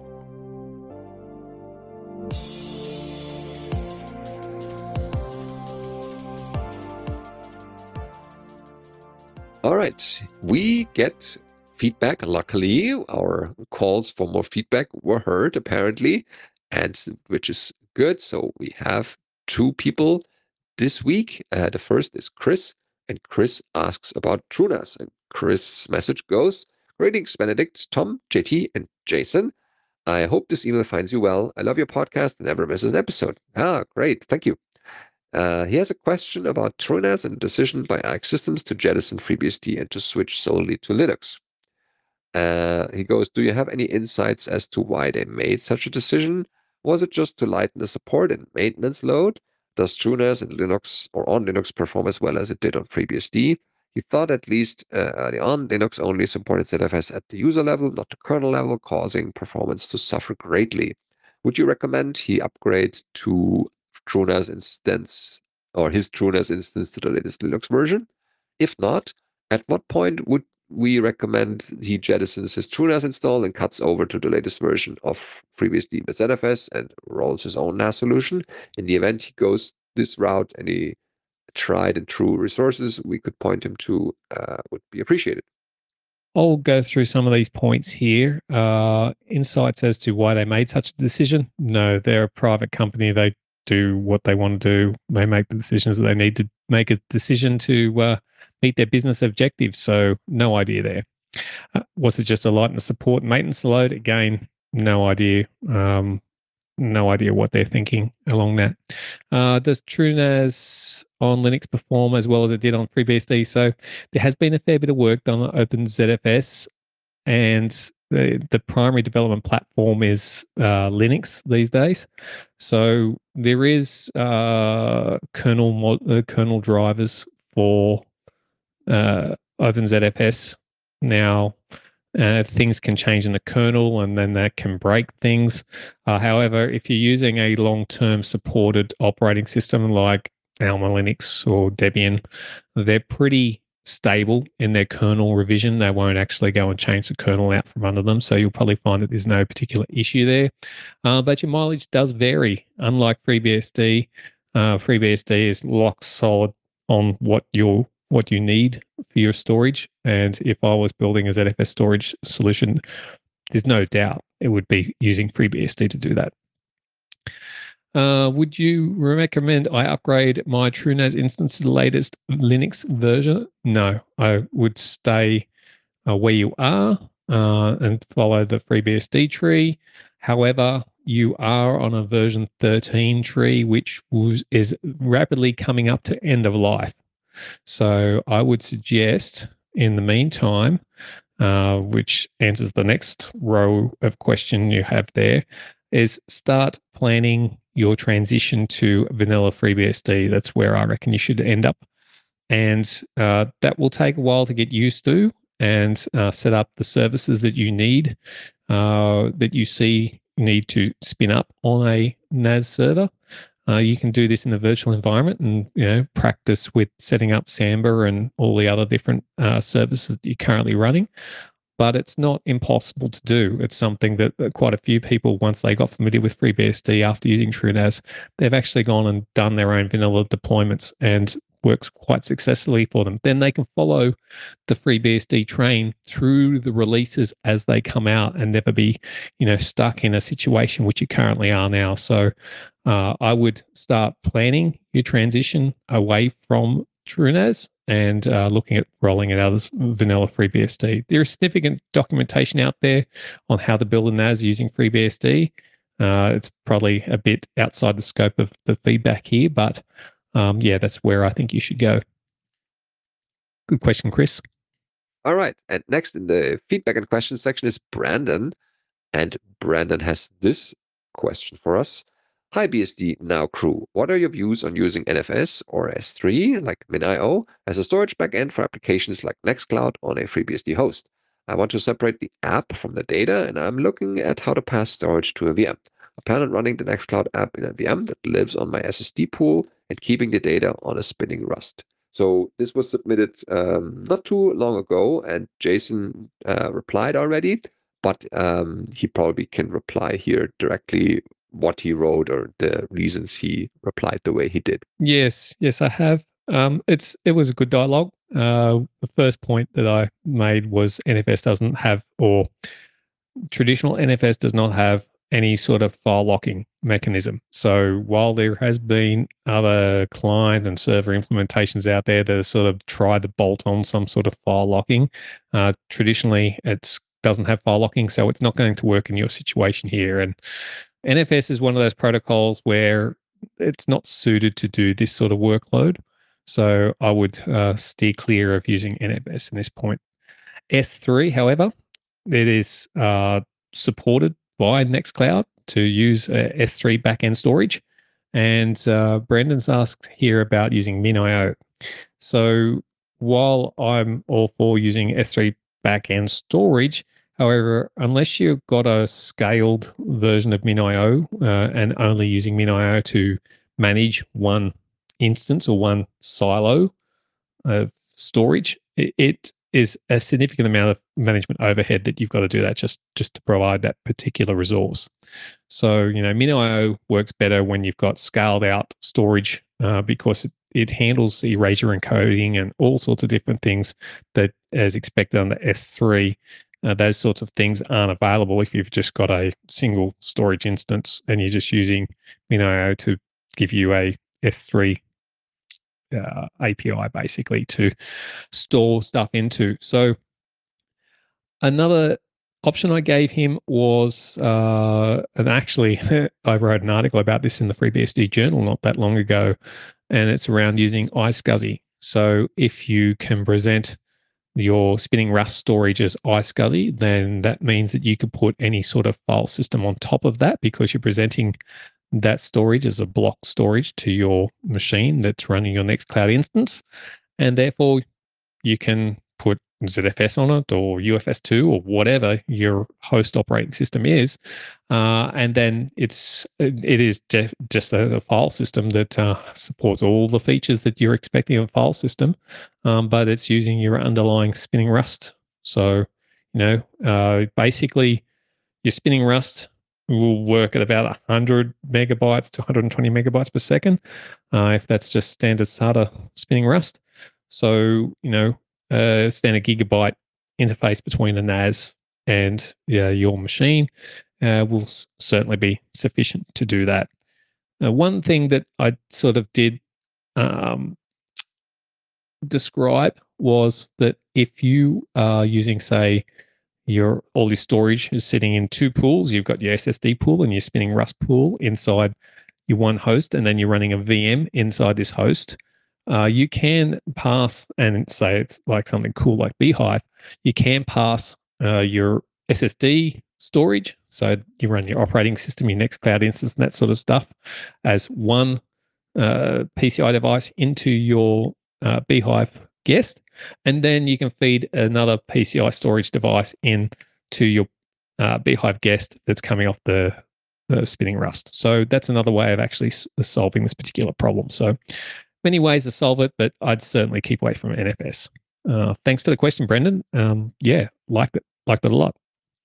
All right, we get feedback. Luckily, our calls for more feedback were heard, apparently, and which is good. So we have two people this week. Uh, the first is Chris, and Chris asks about TrueNAS. And Chris' message goes, "Greetings, Benedict, Tom, J T, and Jason. I hope this email finds you well. I love your podcast and never misses an episode." Ah, great. Thank you. Uh, he has a question about TrueNAS and the decision by Arc Systems to jettison FreeBSD and to switch solely to Linux. Uh, he goes, "Do you have any insights as to why they made such a decision? Was it just to lighten the support and maintenance load? Does TrueNAS in Linux or on Linux perform as well as it did on FreeBSD? He thought at least uh, early on, Linux only supported Z F S at the user level, not the kernel level, causing performance to suffer greatly. Would you recommend he upgrade to TrueNAS instance or his TrueNAS instance to the latest Linux version? If not, at what point would we recommend he jettisons his TrueNAS install and cuts over to the latest version of FreeBSD with Z F S and rolls his own N A S solution? In the event he goes this route, any tried and true resources we could point him to uh, would be appreciated." I'll go through some of these points here. Uh, insights as to why they made such a decision. No, they're a private company. They do what they want to do. They make the decisions that they need to make a decision to uh, meet their business objectives. So no idea there. Uh, was it just a lighten the support and maintenance load? Again, no idea. Um, no idea what they're thinking along that. Uh, does TrueNAS on Linux perform as well as it did on FreeBSD? So there has been a fair bit of work done on OpenZFS, and the, the primary development platform is uh, Linux these days. So there is uh, kernel mod, uh, kernel drivers for uh, OpenZFS now. Uh, things can change in the kernel and then that can break things. Uh, however, if you're using a long-term supported operating system like Alma Linux or Debian, they're pretty stable in their kernel revision. They won't actually go and change the kernel out from under them. So you'll probably find that there's no particular issue there. Uh, but your mileage does vary. Unlike FreeBSD, uh, FreeBSD is locked solid on what you're what you need for your storage. And if I was building a Z F S storage solution, there's no doubt it would be using FreeBSD to do that. Uh, would you recommend I upgrade my TrueNAS instance to the latest Linux version? No, I would stay uh, where you are uh, and follow the FreeBSD tree. However, you are on a version thirteen tree, which was, is rapidly coming up to end of life. So I would suggest in the meantime, uh, which answers the next row of question you have there, is start planning your transition to vanilla FreeBSD. That's where I reckon you should end up. And uh, that will take a while to get used to and uh, set up the services that you need, uh, that you see need to spin up on a N A S server. Uh, you can do this in a virtual environment and you know practice with setting up Samba and all the other different uh, services that you're currently running. But it's not impossible to do. It's something that, that quite a few people, once they got familiar with FreeBSD after using TrueNAS, they've actually gone and done their own vanilla deployments and works quite successfully for them. Then they can follow the FreeBSD train through the releases as they come out and never be, you know, stuck in a situation which you currently are now. So uh, I would start planning your transition away from TrueNAS and uh, looking at rolling it out as vanilla FreeBSD. There is significant documentation out there on how to build a N A S using FreeBSD. Uh, it's probably a bit outside the scope of the feedback here, but um, yeah, that's where I think you should go. Good question, Chris. All right. And next in the feedback and questions section is Brandon. And Brandon has this question for us. Hi, B S D Now crew. What are your views on using N F S or S three, like MinIO, as a storage backend for applications like Nextcloud on a FreeBSD host? I want to separate the app from the data, and I'm looking at how to pass storage to a V M. I plan on running the Nextcloud app in a V M that lives on my S S D pool and keeping the data on a spinning Rust. So this was submitted um, not too long ago, and Jason uh, replied already, but um, he probably can reply here directly what he wrote or the reasons he replied the way he did. Yes, yes, I have. Um, it's it was a good dialogue. Uh, the first point that I made was N F S doesn't have, or traditional N F S does not have any sort of file locking mechanism. So while there has been other client and server implementations out there that sort of try to bolt on some sort of file locking, uh, traditionally it doesn't have file locking, so it's not going to work in your situation here. And N F S is one of those protocols where it's not suited to do this sort of workload. So I would uh, steer clear of using N F S in this point. S three, however, it is uh, supported by Nextcloud to use uh, S three backend storage. And uh, Brendan's asked here about using MinIO. So while I'm all for using S three backend storage, however, unless you've got a scaled version of MinIO uh, and only using MinIO to manage one instance or one silo of storage, it, it is a significant amount of management overhead that you've got to do that just just to provide that particular resource. So, you know, MinIO works better when you've got scaled out storage uh, because it, it handles erasure encoding and all sorts of different things that, as expected under S three, uh, those sorts of things aren't available if you've just got a single storage instance and you're just using MinIO to give you a S three uh, A P I basically to store stuff into. So another option I gave him was, uh, and actually I wrote an article about this in the FreeBSD journal not that long ago, and it's around using iSCSI. So if you can present your spinning Rust storage as iSCSI, then that means that you could put any sort of file system on top of that because you're presenting that storage as a block storage to your machine that's running your Nextcloud instance. And therefore, you can put Z F S on it or U F S two or whatever your host operating system is. Uh, and then it's it is just, just a, a file system that uh, supports all the features that you're expecting of a file system, um, but it's using your underlying spinning Rust. So, you know, uh, basically, your spinning Rust will work at about one hundred megabytes to one hundred twenty megabytes per second, uh, if that's just standard SATA spinning Rust. So, you know, a standard gigabyte interface between a N A S and yeah, your machine uh, will s- certainly be sufficient to do that. Now, one thing that I sort of did um, describe was that if you are using, say, your all your storage is sitting in two pools. You've got your S S D pool and your spinning Rust pool inside your one host, and then you're running a V M inside this host. Uh, you can pass, and say it's like something cool like Beehive, you can pass uh, your S S D storage. So you run your operating system, your Nextcloud instance, and that sort of stuff as one uh, P C I device into your uh, Beehive guest, and then you can feed another P C I storage device in to your uh, Beehive guest that's coming off the, the spinning Rust. So that's another way of actually s- solving this particular problem. So many ways to solve it, but I'd certainly keep away from N F S. Uh, thanks for the question, Brendan. Um, yeah, liked it, liked it a lot.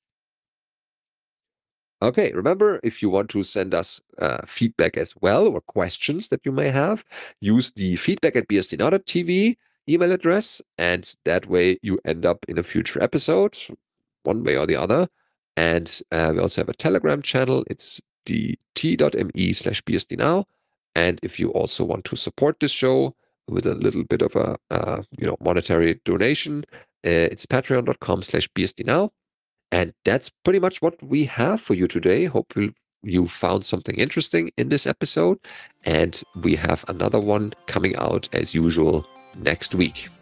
Okay, remember, if you want to send us uh, feedback as well or questions that you may have, use the feedback at b s d now dot t v email address, and that way you end up in a future episode, one way or the other. And uh, we also have a Telegram channel. It's the t.me slash bsdnow. And if you also want to support this show with a little bit of a uh, you know monetary donation. Uh, it's patreon.com slash bsdnow. And that's pretty much what we have for you today. Hope you, you found something interesting in this episode. And we have another one coming out as usual next week.